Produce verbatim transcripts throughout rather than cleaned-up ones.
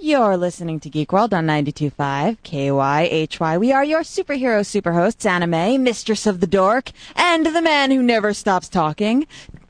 You're listening to Geek World on ninety-two point five K Y H Y. We are your superhero superhosts, Anime, Mistress of the Dork, and the man who never stops talking,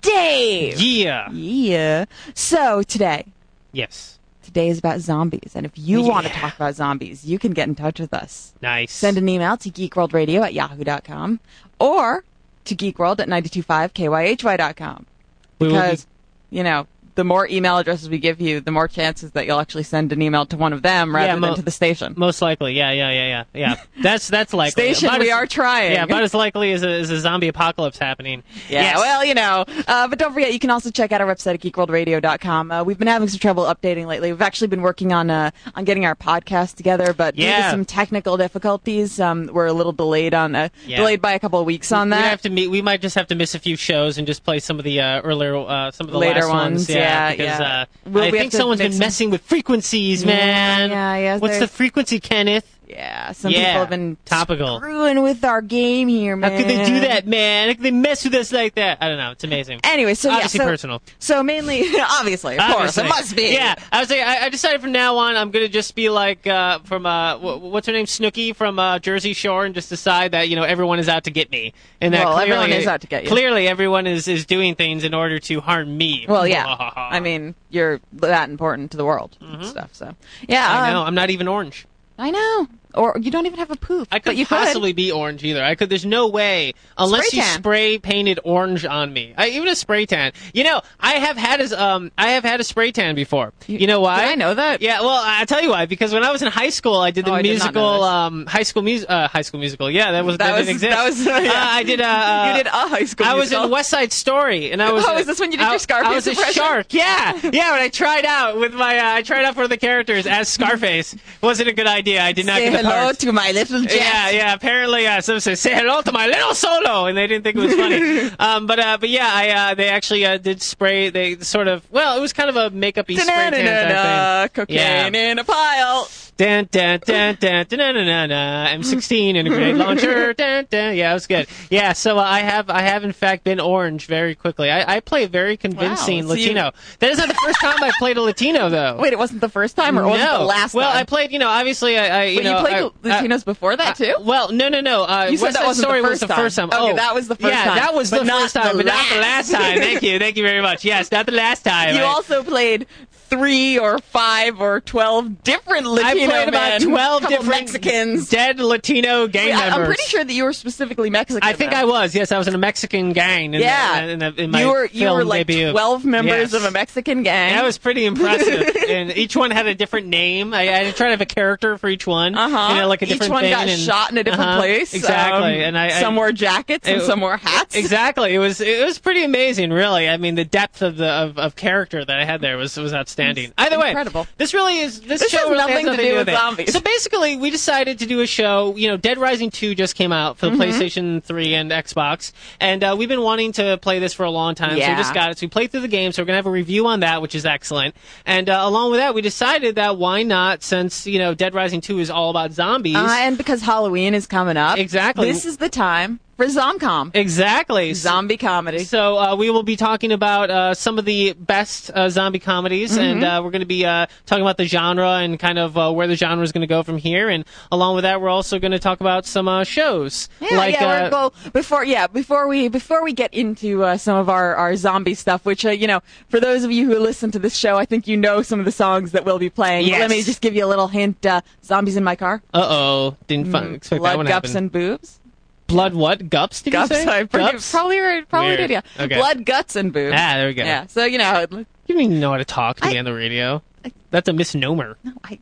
Dave. Yeah. Yeah. So, today. Yes. Today is about zombies, and if you Yeah. want to talk about zombies, you can get in touch with us. Nice. Send an email to geekworldradio at yahoo dot com or to geekworld at ninety-two point five K Y H Y dot com. We will Because, be- you know, the more email addresses we give you, the more chances that you'll actually send an email to one of them rather Yeah, mo- than to the station. Most likely, yeah, yeah, yeah, yeah, yeah. That's that's likely. Station, About we as- are trying. Yeah, about as likely as a, as a zombie apocalypse happening. Yeah, Yes. well, you know. Uh, but don't forget, you can also check out our website at geek world radio dot com. Uh, we've been having some trouble updating lately. We've actually been working on uh, on getting our podcast together, but due to Yeah. some technical difficulties, um, we're a little delayed on uh, Yeah. delayed by a couple of weeks on We that. have to meet. We might just have to miss a few shows and just play some of the uh, earlier, uh, some of the Later last ones, yeah, because, yeah. Uh, We'll- I we have think to someone's make been some- messing with frequencies, man. Yeah, yeah, What's there's- the frequency, Kenneth? Yeah, some Yeah, people have been topical. screwing with our game here, man. How could they do that, man? How could they mess with us like that? I don't know. It's amazing. Anyway, so Obviously yeah, so, personal. So mainly, obviously, of Obviously. course, it must be. Yeah, I was like, I, I decided from now on I'm gonna just be like uh, from uh, wh- what's her name, Snooki from uh, Jersey Shore, and just decide that you know everyone is out to get me, and that Well, clearly, everyone is out to get you. Clearly, everyone is is doing things in order to harm me. Well, yeah. I mean, you're that important to the world and stuff. So, yeah, Mm-hmm. I um, know. I'm not even orange. I know. Or you don't even have a poof. I but couldn't you possibly be orange either. I could. There's no way unless Spray you tan. spray painted orange on me. I, even a spray tan. You know, I have had as um, I have had a spray tan before. You, know why? Did I know that? Yeah. Well, I tell you why. Because when I was in high school, I did the Oh, I did not know musical, this. um, high school music, uh, high school musical. Yeah, that was That that, was- didn't exist. that was- yeah. uh, I did. Uh, You did a high school I was musical. in West Side Story, and I was. Oh, is this when you did I, your Scarface I was a impression? shark. Yeah, yeah. When I tried out with my, uh, I tried out for the characters as Scarface. Wasn't a good idea. I did not Say get the hello part. to my little jet. Yeah, yeah. Apparently, uh, someone said, "Say hello to my little solo," and they didn't think it was funny. um, but, uh, but yeah, I, uh, they actually uh, did spray. They sort of, well, it was kind of a makeup-y spray tan type Da-na-na-na, thing. cocaine Yeah. in a pile. Dun, dun, dun, dun, dun, dun, dun, dun, dun. M sixteen and a grenade launcher. Dun, dun. Yeah, it was good. Yeah, so uh, I have, I have in fact been orange very quickly. I, I play a very convincing Wow, so you- Latino. That is not the first time I played a Latino, though. Wait, it wasn't the first time, or was it no. the last well, time? I played. You know, obviously, I, I you Wait, know, you played I- the Latinos before that too? Uh, well, no, no, no. Uh, You said West that Side wasn't the Story was first the time. first time. Okay, oh, that was the first yeah, time, that was but the not first time, the but not the last. last time. Thank you, thank you very much. Yes, not the last time. you I, also played three or five or twelve different I Latino played about men, twelve couple different Mexicans. dead Latino gang Wait, I- members. I'm pretty sure that you were specifically Mexican. I think then. I was. Yes, I was in a Mexican gang. In Yeah, the, in, the, in my you were you film were like debut. twelve members Yes. of a Mexican gang. That was pretty impressive, and each one had a different name. I, I had to try to have a character for each one. Uh huh. You know, like a Each different one thing, got and- shot in a different uh-huh, place. Exactly, Um, and I, I some wore jackets and it- some wore hats. Exactly. It was it was pretty amazing, really. I mean, the depth of the of, of character that I had there was was outstanding. Either way, incredible. this really is this, This show has really nothing has to do with it. zombies. So basically, we decided to do a show. You know, Dead Rising two just came out for the Mm-hmm. PlayStation three and Xbox, and uh, we've been wanting to play this for a long time. So Yeah. we just got it. So we played through the game. So we're gonna have a review on that, which is excellent. And uh, along with that, we decided that why not, since you know Dead Rising two is all about zombies. Uh, and because Halloween is coming up, Exactly. this is the time for Zomcom, exactly. zombie comedy. So uh, we will be talking about uh, some of the best uh, zombie comedies, Mm-hmm. and uh, we're going to be uh, talking about the genre and kind of uh, where the genre is going to go from here. And along with that, we're also going to talk about some uh, shows. Yeah, like, yeah. uh, We're go before, yeah, before we before we get into uh, some of our, our zombie stuff, which uh, you know, for those of you who listen to this show, I think you know some of the songs that we'll be playing. But Yes. let me just give you a little hint: uh, "Zombies in My Car," Uh-oh. Didn't fun- expect that "Blood, one to Guts, happen. and Boobs." Blood what? Gups, did Guts, you say? I pretty, Gups? probably right, probably Weird. did, yeah. Okay. Blood, Guts, and Boobs. Ah, there we go. Yeah, so you know, You don't even know how to talk to I- me on the radio. That's a misnomer. I,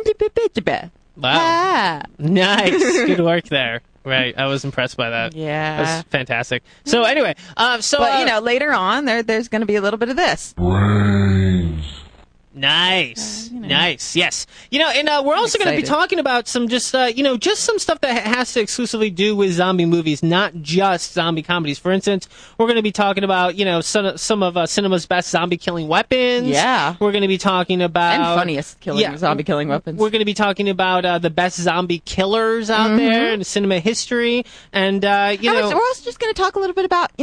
Wow. Ah. Nice. Good work there. Right. I was impressed by that. Yeah. That was fantastic. So anyway, uh, so But uh, you know, later on, there there's going to be a little bit of this. Nice, Uh, you know. nice, yes. You know, and uh, we're also going to be excited. talking about some just, uh, you know, just some stuff that ha- has to exclusively do with zombie movies, not just zombie comedies. For instance, we're going to be talking about, you know, some, some of uh, cinema's best zombie-killing weapons. Yeah. We're going to be talking about And funniest killing yeah, zombie killing weapons. We're going to be talking about uh, the best zombie killers out there in cinema history, and uh, you How know, much- we're also just going to talk a little bit about, you know,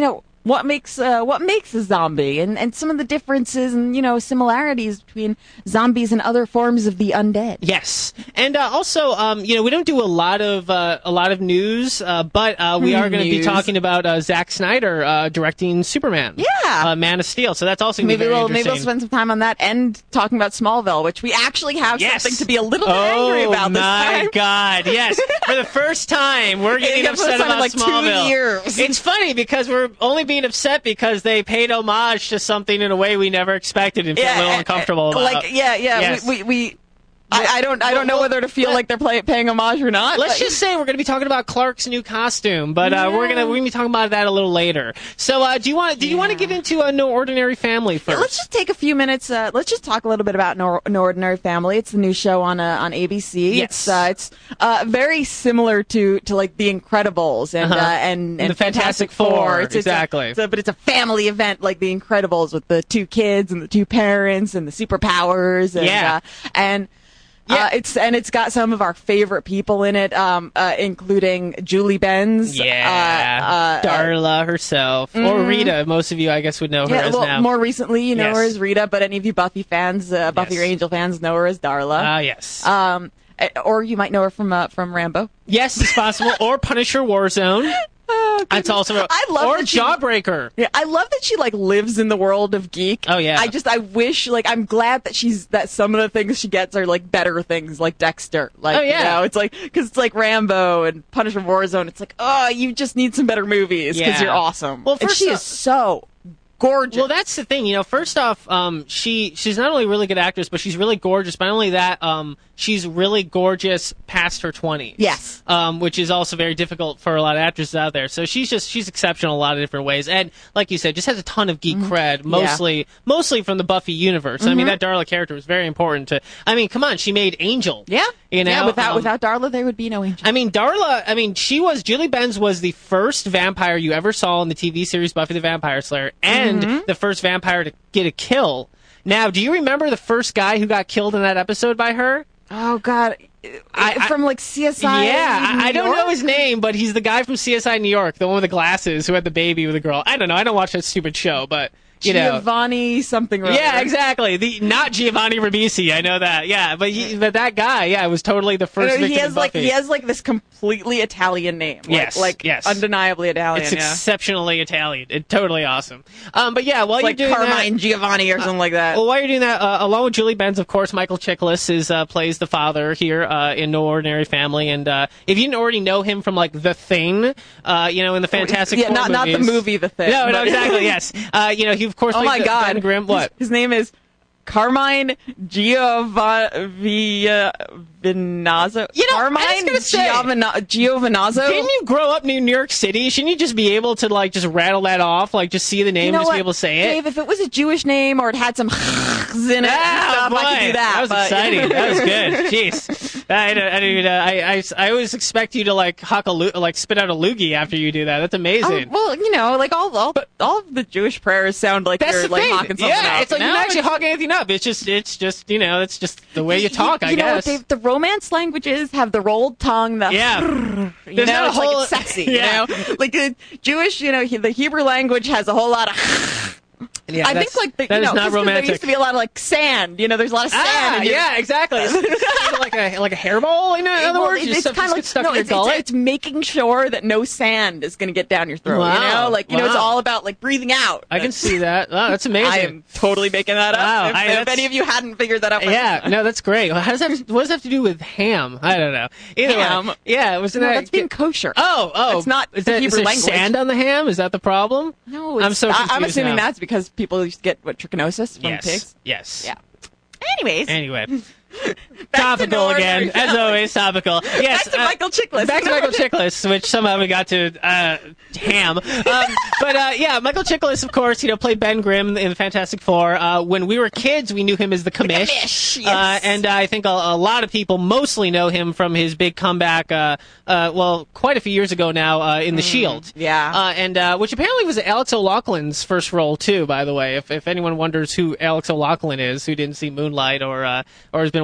what makes uh, what makes a zombie, and, and some of the differences and you know similarities between zombies and other forms of the undead. Yes, and uh, also, um, you know, we don't do a lot of uh, a lot of news, uh, but uh, we are going to be talking about uh, Zack Snyder uh, directing Superman. Yeah, uh, Man of Steel. So that's also gonna maybe be very we'll maybe we'll interesting. spend some time on that and talking about Smallville, which we actually have Yes. something to be a little bit oh, angry about this my time. God, yes. For the first time, we're getting Yeah, for the upset first time in, about like, two Smallville. years. It's funny because we're only being upset because they paid homage to something in a way we never expected and feel a little uh, uncomfortable about. Like, yeah, yeah, Yes. we, we, we I, I don't, I don't know well, whether to feel let- like they're play, paying homage or not. Let's but- just say we're going to be talking about Clark's new costume, but uh, we're going to we're going to be talking about that a little later. So, uh, do you want do you want to Yeah. get into a No Ordinary Family first? Yeah, let's just take a few minutes. Uh, let's just talk a little bit about No, no Ordinary Family. It's the new show on uh, on A B C. Yes. It's uh, it's uh, very similar to, to like The Incredibles and Uh-huh. uh, and, and The Fantastic Four, It's, it's a- exactly. it's a- but it's a family event like The Incredibles with the two kids and the two parents and the superpowers. And, Yeah. uh, and. Yeah. Uh, it's and it's got some of our favorite people in it, um, uh, including Julie Benz, yeah, uh, uh, Darla herself, or Rita. Most of you, I guess, would know her Yeah, as well, now. more recently, you know Yes. her as Rita, but any of you Buffy fans, uh, Buffy Yes. or Angel fans, know her as Darla. Ah, yes. um, eh, or you might know her from uh, from Rambo. yes, it's possible. Or Punisher Warzone. Oh, That's also. I love or that she- Jawbreaker. Yeah, I love that she like lives in the world of geek. Oh, yeah. I just I wish like I'm glad that she's that some of the things she gets are like better things like Dexter. Like Oh, yeah. you know, it's like because it's like Rambo and Punisher Warzone. It's like oh, you just need some better movies because Yeah. you're awesome. Well, and first she off- is so gorgeous. Well, that's the thing. You know, first off, um, she she's not only a really good actress, but she's really gorgeous. But not only that, um, she's really gorgeous past her twenties. Yes. Um, which is also very difficult for a lot of actresses out there. So she's just she's exceptional in a lot of different ways, and like you said, just has a ton of geek cred, mostly mostly from the Buffy universe. I mean, that Darla character was very important to. I mean, come on, she made Angel. yeah, You know, yeah. Without um, without Darla, there would be no Angel. I mean, Darla, I mean, she was, Julie Benz was the first vampire you ever saw in the T V series Buffy the Vampire Slayer, and Mm-hmm. the first vampire to get a kill. Now, do you remember the first guy who got killed in that episode by her? Oh God, I- I- from like C S I. yeah, I, I New don't York? know his name, but he's the guy from C S I New York, the one with the glasses who had the baby with a girl. I don't know, I don't watch that stupid show, but, you know. Giovanni something. or Yeah, other. exactly. The not Giovanni Ribisi, I know that. Yeah, but he, but that guy, yeah, was totally the first No, victim he has of like Buffy. he has like this completely Italian name. Like, Yes, like yes. undeniably Italian. It's yeah. exceptionally Italian. It's totally awesome. Um, but yeah, while like you're doing Carmine that, Giovanni or something like that. well, while you're doing that, uh, along with Julie Benz, of course, Michael Chiklis is uh, plays the father here uh, in No Ordinary Family. And uh, if you didn't already know him from like The Thing, uh, you know, in the Fantastic yeah, Four not not the movies- movie, The Thing. No, no, but- exactly. Yes, uh, you know, he of course. Oh plays my the- God, Ben Grimm. What? His, his name is Carmine Giovanazzo. You know, I was Carmine gonna say- Giovana- Giovanazzo. Didn't you grow up in New York City? Shouldn't you just be able to like just rattle that off, like just see the name, You know and just what, be able to say it? Dave, if it was a Jewish name or it had some in it, and Ah, stuff, boy, I could do that. was but- exciting. That was good. Jeez, I, don't- I, don't- I, I, I always expect you to like huck a loo- like spit out a loogie after you do that. That's Oh, amazing. well, you know, like all all, all of the Jewish prayers sound like That's you're the like thing. hawking something yeah, up. it's like you you're know? not actually hawking anything up. It's just, it's just, you know, it's just the way you talk. You, I you know, guess. Dave, the Romance languages have the rolled tongue. The Yeah. you There's know, not a it's whole- like it's sexy. Yeah. You know, like the Jewish, you know, he- the Hebrew language has a whole lot of. Yeah, I think that's- like the, that you is know, not 'cause there romantic. used to be a lot of like sand. You know, there's a lot of sand. Ah, in your- yeah, exactly. It's, it's like a like a hairball. In other Well, words, it's, your it's stuff kind just of gets stuck no, in your it's, gullet. it's, it's making sure that no sand is going to get down your throat. You Wow. know, like you know, it's Wow. all about like breathing out. I can see that. Oh, that's amazing. I am totally making that up. Wow, if, I- if that's- any of you hadn't figured that out, by Yeah, now. no, that's great. Well, how does that? What does that have to do with ham? I don't know. Either Ham? way, yeah, it was No, that. that's being kosher. Oh, oh, That's not is the that, Hebrew is there language. sand on the ham? Is that the problem? No, I'm it's, so I, I'm confused assuming now. that's because people used to get what trichinosis from Yes. pigs. Yes. Yeah. Anyways, Anyway, back topical to again, Ordinary as Family. always. Topical. Yes. Back to uh, Michael Chiklis. Back to Michael Chiklis, which somehow we got to uh, ham. Um, but uh, yeah, Michael Chiklis, of course, you know, played Ben Grimm in the Fantastic Four. Uh, when we were kids, we knew him as the Commish. Commish, yes. uh, and uh, I think a, a lot of people mostly know him from his big comeback. Uh, uh, well, quite a few years ago now uh, in The Shield. yeah. Uh, and uh, which apparently was Alex O'Loughlin's first role too. By the way, if if anyone wonders who Alex O'Loughlin is, who didn't see Moonlight or uh, or has been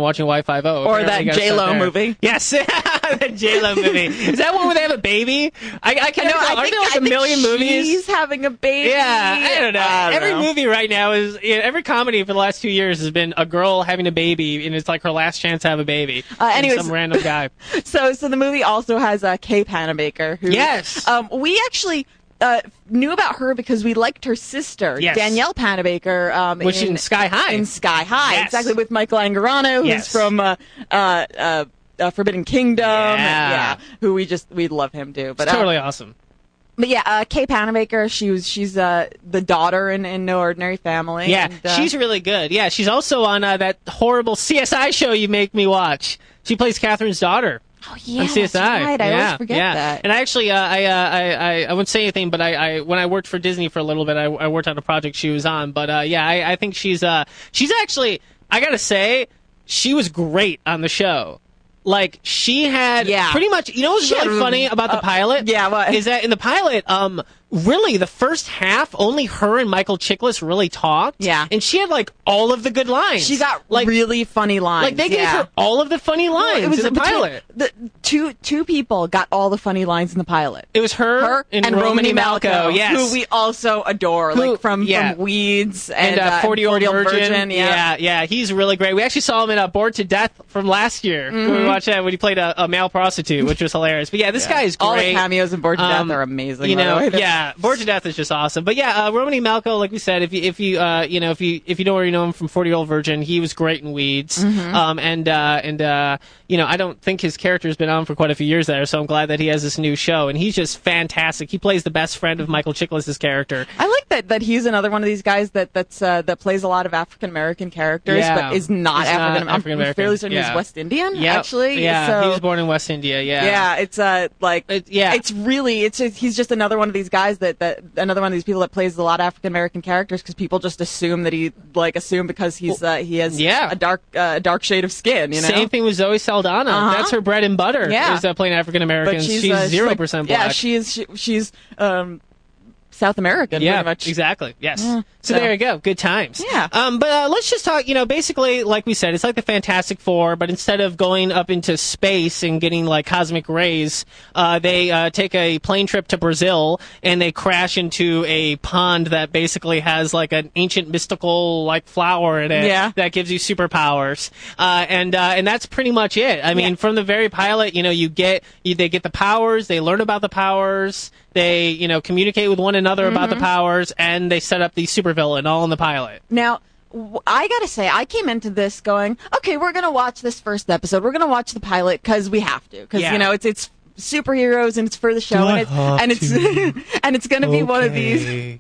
and watching Y five O. Or that J-Lo movie. Yes, that J-Lo movie. Is that one where they have a baby? I, I can't know. Aren't I think, there like I a million think movies? She's having a baby. Yeah, I don't know. I don't every know. movie right now is you know, every comedy for the last two years has been a girl having a baby, and it's like her last chance to have a baby. Uh, anyways, some random guy. So, so the movie also has uh, Kay Panabaker. Who, yes. Um, we actually. Uh, knew about her because we liked her sister, yes. Danielle Panabaker. Um, Which in, in Sky High. In Sky High, yes. exactly, with Michael Angarano, who's yes. from uh, uh, uh, uh, Forbidden Kingdom. Yeah. yeah. Who we just, we love him too. But, it's totally uh, awesome. But yeah, uh, Kay Panabaker, she was, she's uh, the daughter in, in No Ordinary Family. Yeah, and, uh, she's really good. Yeah, she's also on uh, that horrible C S I show you make me watch. She plays Catherine's daughter. Oh yeah, on C S I. that's right. I yeah, always forget yeah. that. And I actually, uh, I, uh, I, I, I wouldn't say anything, but I, I, when I worked for Disney for a little bit, I, I worked on a project she was on. But uh, yeah, I, I think she's, uh, she's actually, I gotta say, she was great on the show. Like she had yeah. pretty much. You know what's She really had- funny about the uh, pilot? yeah, what? Is that in the pilot? Um, really, the first half, only her and Michael Chiklis really talked. Yeah. and she had like all of the good lines. She got like really funny lines. like they gave yeah. her all of the funny lines it was in the between- pilot. The two two people got all the funny lines in the pilot. It was her, Her and, and Romany Malco, yes. who we also adore, Who- like from, yeah. from Weeds and and uh, forty Year Old Virgin. yeah. yeah, yeah, he's really great. We actually saw him in uh, Bored to Death from last year. Mm-hmm. We watched that when he played a, a male prostitute, which was hilarious. But yeah, this Yeah. guy is great. All the cameos in Bored to Um, Death are amazing. You by the know, way. yeah, Bored to Death is just awesome. But yeah, uh, Romany Malco, like we said, if you if you uh, you know if you if you don't already know him from forty Year Old Virgin, he was great in Weeds. Mm-hmm. Um, and uh, and uh, you know, I don't think his character's been on for quite a few years there, so I'm glad that he has this new show, and he's just fantastic. He plays the best friend of Michael Chiklis' character. I like that that he's another one of these guys that that's uh, that plays a lot of African American characters, Yeah. but is not He's not African I'm African-American. fairly certain Yeah. he's West Indian, Yep. actually. Yeah, so, he was born in West India. Yeah, yeah, it's uh like It- yeah. it's really it's just, he's just another one of these guys that, that another one of these people that plays a lot of African American characters because people just assume that he like assume because he's uh, he has Yeah. a dark uh, dark shade of skin, you know. Same thing with Zoe Saldana. Uh-huh. That's her bread and butter. Yeah. Is uh, playing African But Americans. she's She's uh, zero like- percent black. Yeah, she is. She, she's um, South American. Yeah, pretty much. exactly. Yes. Yeah, so, so- there you go. Good times. Yeah. Um, but uh, let's just talk. You know, basically, like we said, it's like the Fantastic Four, but instead of going up into space and getting like cosmic rays, uh, they uh, take a plane trip to Brazil and they crash into a pond that basically has like an ancient mystical like flower in it Yeah. that gives you superpowers. Uh, and uh, and that's pretty much it. I mean, Yeah. from the very pilot, you know, you get you, they get the powers, they learn about the powers. They, you know, communicate with one another about Mm-hmm. the powers, and they set up the supervillain all in the pilot. Now, w- I gotta say, I came into this going, okay, we're gonna watch this first episode. We're gonna watch the pilot because we have to, because Yeah. you know it's it's superheroes and it's for the show, Do I and it's have and it's and it's gonna be one of these.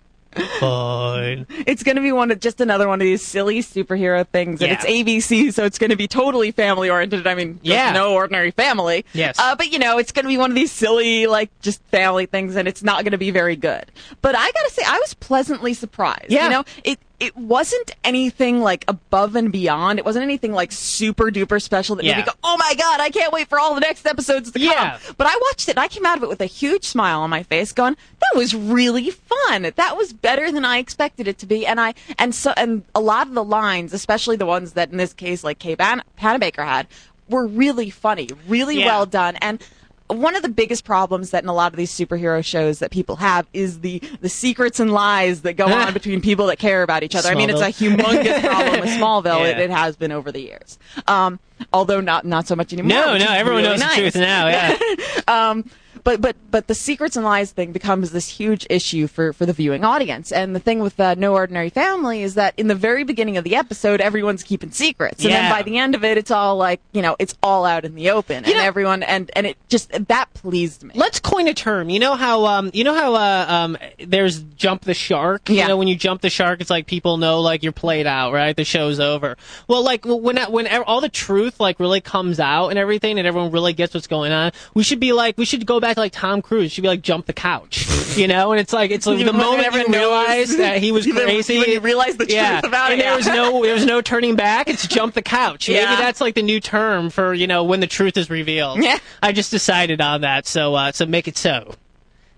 Fine. It's going to be one of just another one of these silly superhero things, and Yeah. it's A B C, so it's going to be totally family oriented. I mean, just Yeah. no ordinary family. Yes. Uh, but you know, it's going to be one of these silly, like just family things, and it's not going to be very good. But I got to say, I was pleasantly surprised. Yeah. You know, it it wasn't anything like above and beyond. It wasn't anything like super duper special that made Yeah. me go, oh my god, I can't wait for all the next episodes to come. Yeah. But I watched it and I came out of it with a huge smile on my face going, that was really fun. That was better than I expected it to be. And I, and so, and a lot of the lines, especially the ones that in this case, like Kay Pan- Panabaker had, were really funny, really Yeah. well done. And one of the biggest problems that in a lot of these superhero shows that people have is the, the secrets and lies that go on between people that care about each other. I mean, it's a humongous problem with Smallville. Yeah. It, it has been over the years. Um, although not, not so much anymore. No, which no, is everyone really knows nice. the truth now. Yeah. um, but but but the secrets and lies thing becomes this huge issue for, for the viewing audience. And the thing with uh, No Ordinary Family is that in the very beginning of the episode, everyone's keeping secrets, and Yeah. then by the end of it, it's all like you know, it's all out in the open, You and know- everyone and and it just that pleased me. Let's coin a term. You know how um you know how uh, um there's jump the shark. Yeah. You know when you jump the shark, it's like people know like you're played out, right? The show's over. Well, like when when all the truth like really comes out and everything, and everyone really gets what's going on, we should be like we should go back to like Tom Cruise. Should be like jump the couch, you know? And it's like it's like the Even when moment everyone you knows- realize that he was even- crazy. even you realize the yeah. truth about and it, there yeah. was no there was no turning back. It's jump the couch. Yeah. Maybe that's like the new term for you know when the truth is revealed. Yeah. I just decided on that. So uh, so make it so.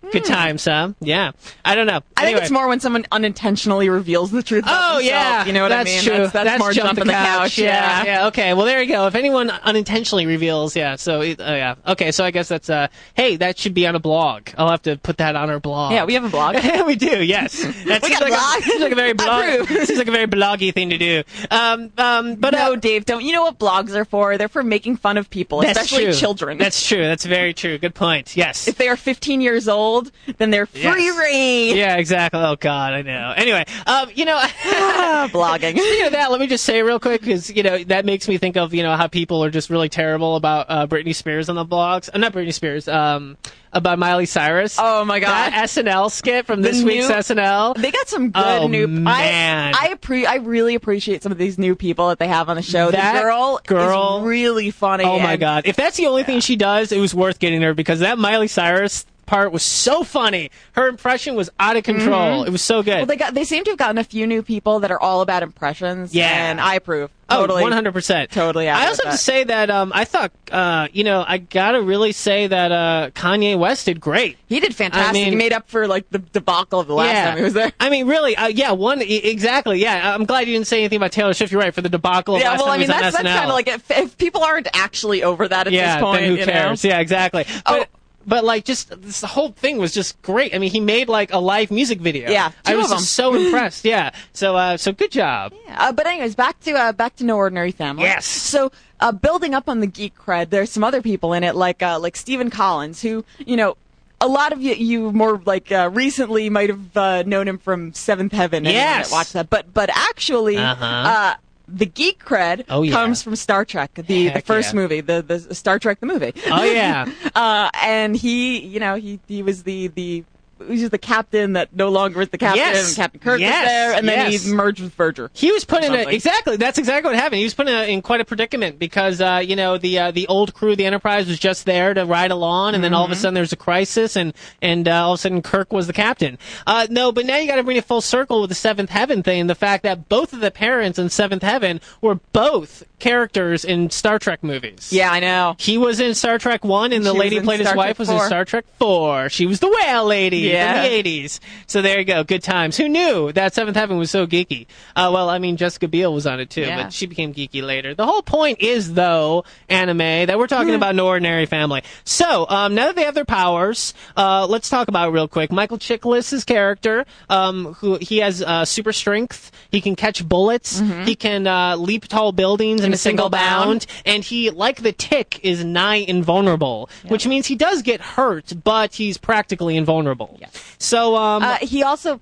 Good times, huh? Yeah. I don't know. I Anyway. think it's more when someone unintentionally reveals the truth about Oh, themselves. yeah. You know what that's I mean? True. That's, that's, that's more jump jumping the couch. Yeah. Yeah. yeah. Okay. Well, there you go. If anyone unintentionally reveals, yeah. So, uh, yeah. Okay. So I guess that's, uh, hey, that should be on a blog. I'll have to put that on our blog. Yeah, we have a blog. we do, yes. That We seems got a like blog. seems like a very blog. Approve. Seems like a very bloggy thing to do. Um, um, but no, uh, Dave, don't. You know what blogs are for? They're for making fun of people, that's especially true. children. That's true. That's very true. Good point. Yes. If they are fifteen years old, then they're free Yes. reign. Yeah, exactly. Oh God, I know. Anyway, um, you know, Ah, blogging. speaking of that, let me just say real quick because you know that makes me think of you know how people are just really terrible about uh, Britney Spears on the blogs. Uh, not Britney Spears. Um, about Miley Cyrus. Oh my God. That S N L skit from this The week's new- S N L. They got some good Oh, new. man. I I, appre- I really appreciate some of these new people that they have on the show. That the girl, girl- is really funny. Oh my and- God! If that's the only thing she does, it was worth getting her because that Miley Cyrus part was so funny. Her impression was out of control. Mm-hmm. It was so good. Well, they got. They seem to have gotten a few new people that are all about impressions. Yeah. and I approve. Totally. Oh, one hundred percent. Totally I happy also with have to that. say that um, I thought, uh, you know, I gotta really say that uh, Kanye West did great. He did fantastic. I mean- he made up for like the debacle of the last yeah. time he was there. I mean, really, uh, yeah, one, e- exactly, yeah. I'm glad you didn't say anything about Taylor Swift. You're right, for the debacle of Yeah, last well, time I mean he was that's on that's S N L. kind of like if, if people aren't actually over that at yeah, this point, then who you cares? know? Yeah, exactly. Oh. But, but like, just this the whole thing was just great. I mean, he made like a live music video. Yeah, I two was of them. just so impressed. Yeah, so uh, so good job. Uh, but anyways, back to uh, back to No Ordinary Family. Yes. So uh, building up on the geek cred, there's some other people in it, like uh, like Stephen Collins, who you know. A lot of you, you more like uh, recently might have uh, known him from Seventh Heaven. anyone Yes. that watched that, but but actually, Uh-huh. uh, the geek cred Oh, yeah. comes from Star Trek, the the Heck first yeah. movie, the the Star Trek the movie. Oh yeah. uh, and he, you know, he he was the the. He was just the captain that no longer is the captain. Yes. And Captain Kirk Yes. was there, and then Yes. he merged with Verger. He was put in a, something. exactly. That's exactly what happened. He was put in, a, in quite a predicament because uh, you know the uh, the old crew of the Enterprise was just there to ride along, and then all of a sudden there's a crisis, and and uh, all of a sudden Kirk was the captain. Uh, no, but now you got to bring it full circle with the Seventh Heaven thing. The fact that both of the parents in Seventh Heaven were both characters in Star Trek movies. Yeah, I know. He was in Star Trek one, and the She lady was in played his Star wife Trek was in four. Star Trek four. She was the whale lady Yeah. from the eighties. So there you go. Good times. Who knew that Seventh Heaven was so geeky? Uh, well, I mean, Jessica Biel was on it too, Yeah. but she became geeky later. The whole point is, though, anime, that we're talking about No Ordinary Family. So, um, now that they have their powers, uh, let's talk about it real quick. Michael Chiklis' character, um, who he has uh, super strength. He can catch bullets. He can uh, leap tall buildings in, a single bound. and he, like the Tick, is nigh invulnerable, which means he does get hurt, but he's practically invulnerable. Yes. So, um, Uh, he also,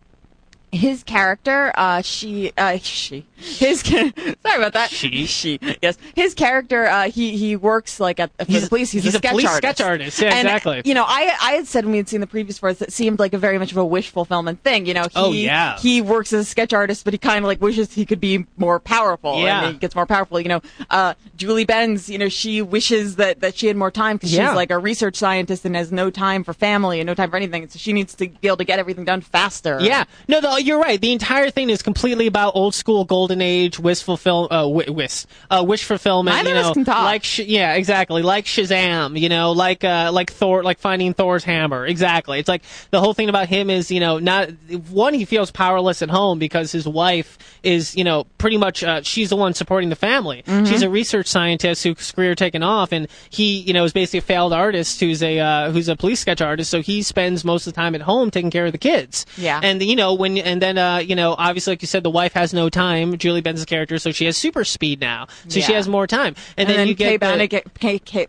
his character, uh, she, uh, she, his, sorry about that. She? she, yes, his character, uh, he he works like at for He's- the police. He's, he's a a sketch police artist. sketch artist. Yeah, And, exactly. You know, I I had said when we had seen the previews for it, it seemed like a very much of a wish fulfillment thing. You know, he, Oh, yeah. he works as a sketch artist, but he kind of like wishes he could be more powerful. Yeah. and he gets more powerful. You know, uh, Julie Benz, you know, she wishes that that she had more time because Yeah. she's like a research scientist and has no time for family and no time for anything. So she needs to be able to get everything done faster. Yeah, no, the, you're right. The entire thing is completely about old school golden age wish fulfill, uh, wi- wish, uh, wish fulfillment. Neither you of us know, can talk. like sh- yeah, exactly, like Shazam. You know, like uh, like Thor, like finding Thor's hammer. Exactly. It's like the whole thing about him is you know not one he feels powerless at home because his wife is you know pretty much uh, she's the one supporting the family. Mm-hmm. She's a research scientist whose career taken off, and he you know is basically a failed artist who's a uh, who's a police sketch artist. So he spends most of the time at home taking care of the kids. Yeah. And you know when and then uh, you know obviously like you said the wife has no time. Julie Benz's character, so she has super speed now, so she Yeah. has more time. And, And, then, then you Kay get the, Bannick, Kay, Kay,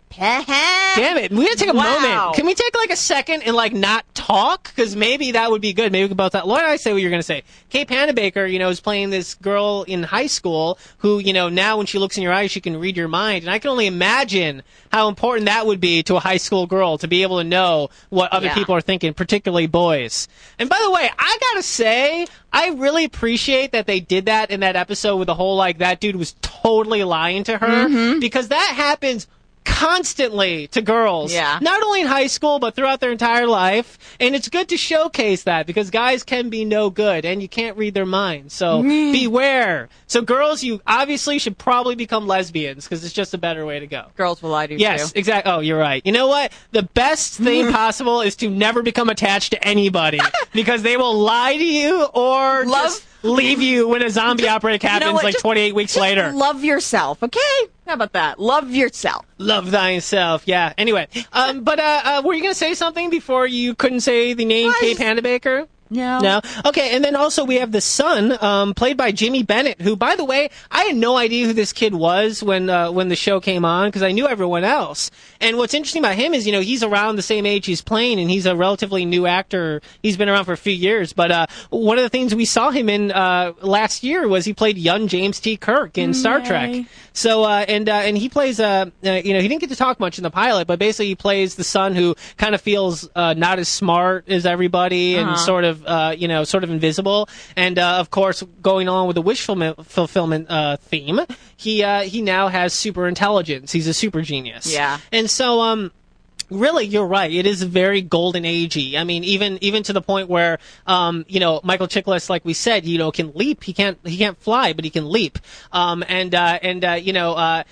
Damn it! We gotta take a Wow. moment. Can we take like a second and like not talk? Because maybe that would be good. Maybe we can both. Why did I say what you're gonna say? Kay Panabaker, you know, is playing this girl in high school who, you know, now when she looks in your eyes, she can read your mind, and I can only imagine how important that would be to a high school girl to be able to know what other Yeah. people are thinking, particularly boys. And by the way, I gotta say, I really appreciate that they did that in that episode with the whole like that dude was totally lying to her Mm-hmm. because that happens constantly to girls. Yeah. Not only in high school, but throughout their entire life. And it's good to showcase that because guys can be no good and you can't read their minds. So beware. So girls, you obviously should probably become lesbians because it's just a better way to go. Girls will lie to you Yes, too. exactly. Oh, you're right. You know what? The best thing possible is to never become attached to anybody because they will lie to you or Love- just leave you when a zombie outbreak happens You know what? like Just- twenty-eight weeks just later. Love yourself, okay? How about that? Love yourself. Love thyself. Yeah. Anyway, um, but uh, uh, were you going to say something before you couldn't say the name I Kay just- Panabaker? No. No? Okay, and then also we have the son, um, played by Jimmy Bennett, who, by the way, I had no idea who this kid was when uh, when the show came on, because I knew everyone else. And what's interesting about him is, you know, he's around the same age he's playing, and he's a relatively new actor. He's been around for a few years, but uh, one of the things we saw him in uh, last year was he played young James T. Kirk in Star Yay. Trek. So, uh, and uh, and he plays, uh, uh, you know, he didn't get to talk much in the pilot, but basically he plays the son who kind of feels uh, not as smart as everybody and Uh-huh. sort of, uh, you know, sort of invisible. And uh, of course, going on with the wish fulfillment, fulfillment uh, theme, he uh, he now has super intelligence. He's a super genius. Yeah. And so, um. Really, you're right. It is very golden agey. I mean, even even to the point where, um, you know, Michael Chiklis, like we said, you know, can leap. He can't he can't fly, but he can leap. Um, and uh, and uh, you know, uh,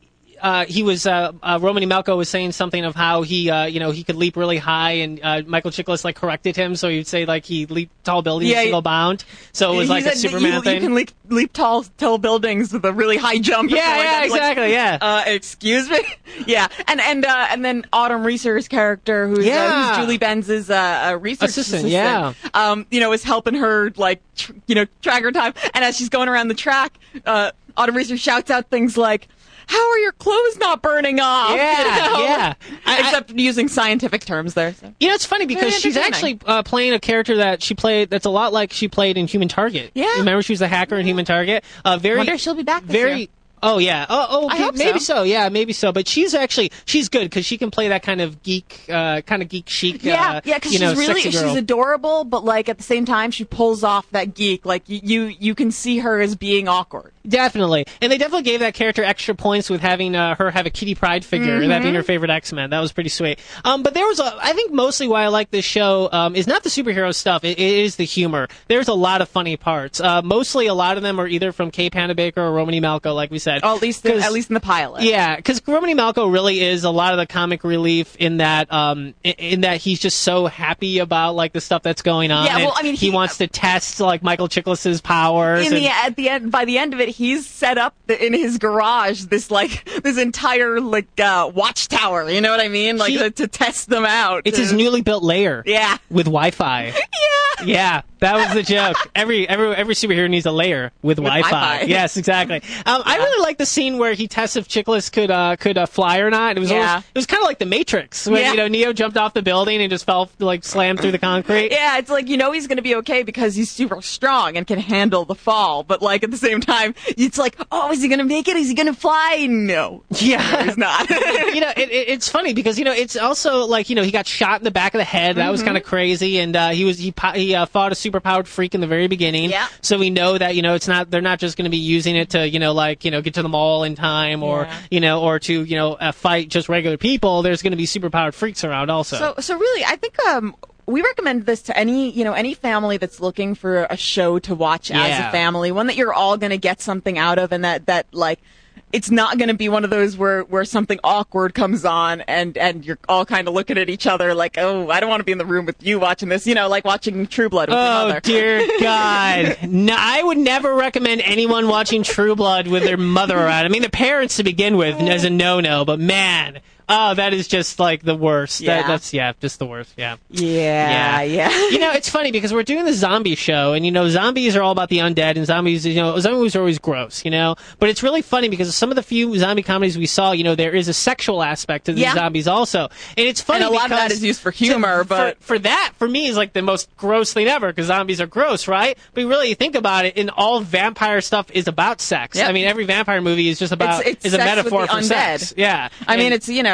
uh, he was uh, uh, Romany Malco was saying something of how he, uh, you know, he could leap really high, and uh, Michael Chiklis like corrected him, so he'd say like he leaped tall buildings Yeah, in single bound. So it was He like a said that Superman you, thing. You can leap, leap tall, tall buildings with a really high jump. or Yeah, something like yeah, that. Like, exactly, yeah. Uh, excuse me. Yeah, and and uh, and then Autumn Reeser's character, who's, uh, Yeah. who's Julie Benz's uh, uh, research Assistant, assistant, yeah. um, you know, is helping her like tr- you know track her time, and as she's going around the track, uh, Autumn Reeser shouts out things like, "How are your clothes not burning off?" Yeah, You know? yeah. I- I- Except using scientific terms there. So. You know, it's funny because Very she's actually entertaining. uh, playing a character that she played that's a lot like she played in Human Target. Yeah. Remember, she was a hacker in Human Target. Uh, very, Wonder if she'll be back this very. year. Oh yeah. Oh, oh I okay, hope maybe so. so. Yeah, maybe so. But she's actually she's good because she can play that kind of geek, uh, kind of geek chic. Yeah, uh, yeah, because you she's know, really sexy girl. she's adorable, but like at the same time, she pulls off that geek. Like y- you, you can see her as being awkward. Definitely, and they definitely gave that character extra points with having uh, her have a Kitty Pryde figure, Mm-hmm. that being her favorite X-Men. That was pretty sweet. Um, but there was, a, I think, mostly why I like this show um, is not the superhero stuff. It, it is the humor. There's a lot of funny parts. Uh, mostly, a lot of them are either from Kay Panabaker or Romany Malco, like we said. Oh, at least the, 'Cause- at least in the pilot. Yeah, because Romany Malco really is a lot of the comic relief in that, um, in, in that he's just so happy about like the stuff that's going on. Yeah, well, and I mean, he, he- wants to test like Michael Chiklis's powers. In the and- at the end, by the end of it, he's set up the, in his garage this like this entire like uh, watchtower. You know what I mean? Like He- to, to test them out. It's his newly built lair. Yeah. With Wi-Fi. Yeah. Yeah, that was the joke. Every every every superhero needs a layer with, Wi-Fi. Wi-Fi. Yes, exactly. Um, I really like the scene where he tests if Chiklis could uh, could uh, fly or not. It was Yeah. almost, it was kind of like the Matrix when Yeah. you know Neo jumped off the building and just fell like slammed through the concrete. Yeah, it's like you know he's going to be okay because he's super strong and can handle the fall. But like at the same time, it's like, oh, is he going to make it? Is he going to fly? No, Yeah. he's not. You know, it, it, it's funny because you know it's also like you know he got shot in the back of the head. That was Mm-hmm. kind of crazy, and uh, he was he po- he uh, fought a superpowered freak in the very beginning. Yeah. So we know that you know it's not they're not just going to be using it to you know like you know get to the mall in time or Yeah. you know or to you know uh, fight just regular people. There's going to be superpowered freaks around also. So, so really, I think um, we recommend this to any, you know, any family that's looking for a show to watch as Yeah. a family, one that you're all going to get something out of, and that that like. It's not going to be one of those where, where something awkward comes on and, and you're all kind of looking at each other like, oh, I don't want to be in the room with you watching this, you know, like watching True Blood with your Oh mother. dear God! No, I would never recommend anyone watching True Blood with their mother around. I mean, the parents to begin with as a no-no, but man, oh, that is just like the worst. That, Yeah. that's yeah, just the worst. Yeah. Yeah, yeah. You know, it's funny because we're doing the zombie show, and you know, zombies are all about the undead, and zombies, you know, zombie movies are always gross, you know. But it's really funny because some of the few zombie comedies we saw, you know, there is a sexual aspect to these Yeah. zombies also, and it's funny And a lot of because that is used for humor, to- but- for, for that, for me, is like the most gross thing ever because zombies are gross, right? But you really think about it, and all vampire stuff is about sex. Yep. I mean, every vampire movie is just about It's- it's is a sex with metaphor the for undead. sex. Yeah, I mean, And- it's, you know,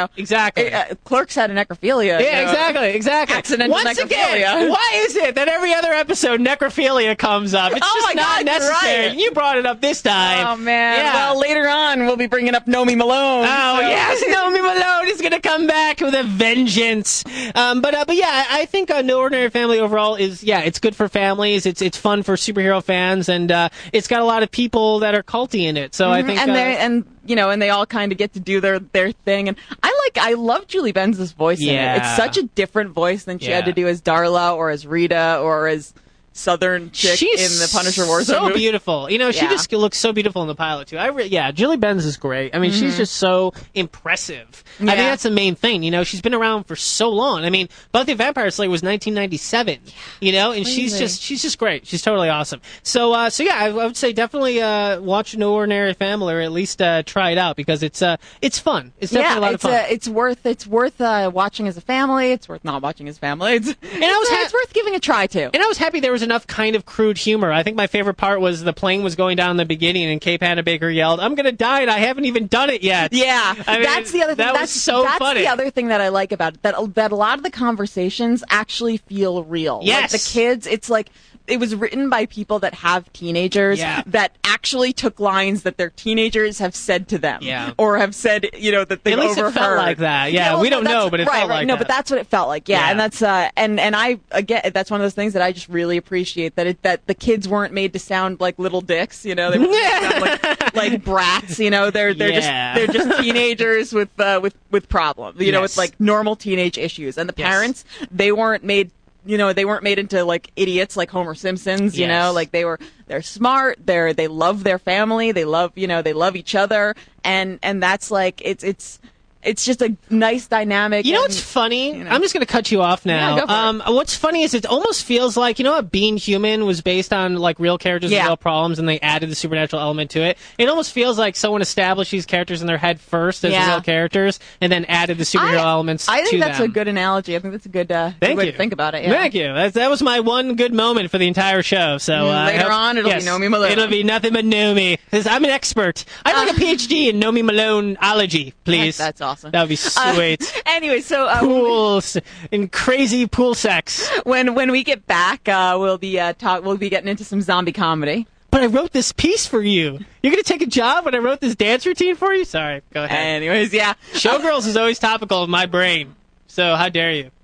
know, exactly. Uh, Clerks had a necrophilia. Yeah, you know, exactly, exactly. Accidental Once necrophilia. again, why is it that every other episode necrophilia comes up? It's Oh just my not God, you're necessary. right. You brought it up this time. Oh man! Yeah. Well, later on we'll be bringing up Nomi Malone. Oh so. yes, Nomi Malone is going to come back with a vengeance. Um, but uh, but yeah, I, I think uh, No Ordinary Family overall is yeah, it's good for families. It's it's fun for superhero fans, and uh, it's got a lot of people that are culty in it. So Mm-hmm. I think and uh, they and you know, and they all kind of get to do their their thing. And I like I love Julie Benz's voice in Yeah. it. It's such a different voice than she Yeah. had to do as Darla or as Rita or as Southern chick she's in the Punisher Warzone so movie. beautiful. You know, she Yeah. just looks so beautiful in the pilot too. I re- yeah, Julie Benz is great. I mean, she's just so impressive. I Yeah. think that's the main thing. You know, she's been around for so long. I mean, Buffy the Vampire Slayer was nineteen ninety-seven. You know, and she's Crazy. just she's just great. She's totally awesome. So uh, so yeah, I, I would say definitely uh, watch No Ordinary Family, or at least uh, try it out, because it's uh it's fun. It's definitely Yeah, a lot it's of fun. uh, it's worth it's worth uh, watching as a family. It's worth not watching as a family. It's, and I was ha- it's worth giving a try to. And I was happy there was enough kind of crude humor. I think my favorite part was the plane was going down in the beginning, and Kay Panabaker yelled, "I'm going to die, and I haven't even done it yet." Yeah, I mean, that's the other thing. that that's was so that's funny. the other thing that I like about it. That that a lot of the conversations actually feel real. Yes. Like the kids, it's like it was written by people that have teenagers Yeah. that actually took lines that their teenagers have said to them, Yeah. or have said, you know, that they've At least it overheard. felt like that. Yeah, well, we don't that's- know, but it right, felt right. like no, that. but that's what it felt like. Yeah, Yeah. and that's uh, and and I again, that's one of those things that I just really appreciate, that it that the kids weren't made to sound like little dicks. You know, they were made to sound like like brats. You know, they're they're Yeah. just they're just teenagers with uh, with with problems. You know, Yes. with like normal teenage issues, and the Yes. parents, they weren't made. You know, they weren't made into like idiots like Homer Simpsons, you Yes. know, like they were, they're smart, they're, they love their family, they love, you know, they love each other. And, and that's like, it's, it's, it's just a nice dynamic. You know and- what's funny? you know. I'm just going to cut you off now. Yeah, go for it. um, what's funny is it almost feels like, you know, what Being Human was based on like real characters Yeah. and real problems, and they added the supernatural element to it. It almost feels like someone established these characters in their head first as Yeah. real characters, and then added the superhero I, elements I think to that's them. a good analogy. I think that's a good, uh, Thank good way you. to think about it. Yeah. Thank you. That, that was my one good moment for the entire show. So uh, I Later hope- on, it'll be yes, Nomi Malone. It'll be nothing but Nomi, because I'm an expert. I'd like a PhD in Nomi Malone-ology, please. That's awesome. That would be Uh, sweet. anyway, so uh, Pool s- and crazy pool sex. when when we get back, uh, we'll be uh, talk. We'll be getting into some zombie comedy. But I wrote this piece for you. You're going to take a job when I wrote this dance routine for you? Sorry, go ahead. Anyways, yeah, Showgirls is always topical in my brain. So how dare you?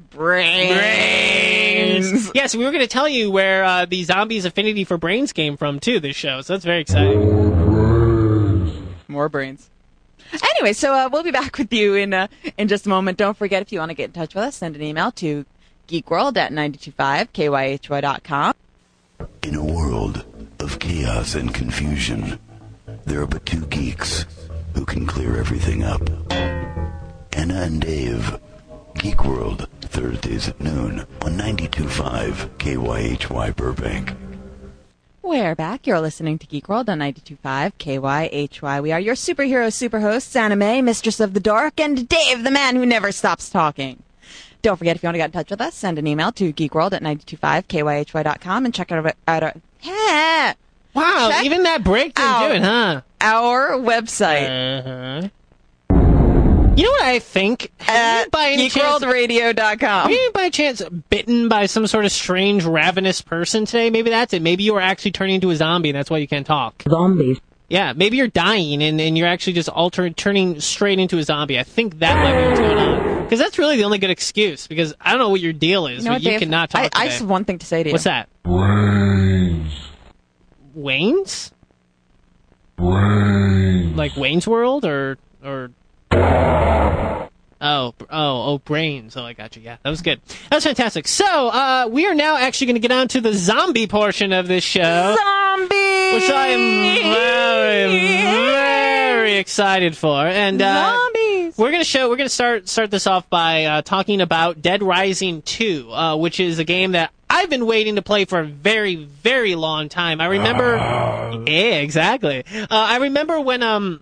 brains. Yes, we were going to tell you where uh, the zombies' affinity for brains came from, too, this show. So that's very exciting. More brains. Anyway, so uh, we'll be back with you in uh, in just a moment. Don't forget, if you want to get in touch with us, send an email to geekworld at nine two five K Y H Y dot com. In a world of chaos and confusion, there are but two geeks who can clear everything up. Anna and Dave. Geek World, Thursdays at noon on ninety-two point five K Y H Y Burbank. We're back. You're listening to Geek World on ninety-two point five K Y H Y. We are your superhero superhosts, Anna May, Mistress of the Dark, and Dave, the man who never stops talking. Don't forget, if you want to get in touch with us, send an email to geekworld at ninety-two point five K Y H Y dot com and check out our, out our, yeah, Wow, Check even that break didn't out do it, huh? our website Uh-huh. You know what I think? Have at you by any geek world chance, radio dot com. were you by chance bitten by some sort of strange ravenous person today? Maybe that's it. Maybe you were actually turning into a zombie and that's why you can't talk. Zombies. Yeah, maybe you're dying and, and you're actually just alter, turning straight into a zombie. I think that might be what's going on. Because that's really the only good excuse. Because I don't know what your deal is, You know but what, you Dave? cannot talk I, I today. just have one thing to say to you. What's that? Brains. Wayne's? Brains. Like Wayne's World or or Oh, oh, oh, brains. Oh, I got you. Yeah, that was good. That was fantastic. So, uh, we are now actually going to get on to the zombie portion of this show, Zombie! which I am very, very excited for. And uh, Zombies! we're going to show. We're going to start start this off by uh, talking about Dead Rising two, uh, which is a game that I've been waiting to play for a very, very long time. I remember. Yeah, exactly. Uh, I remember when um.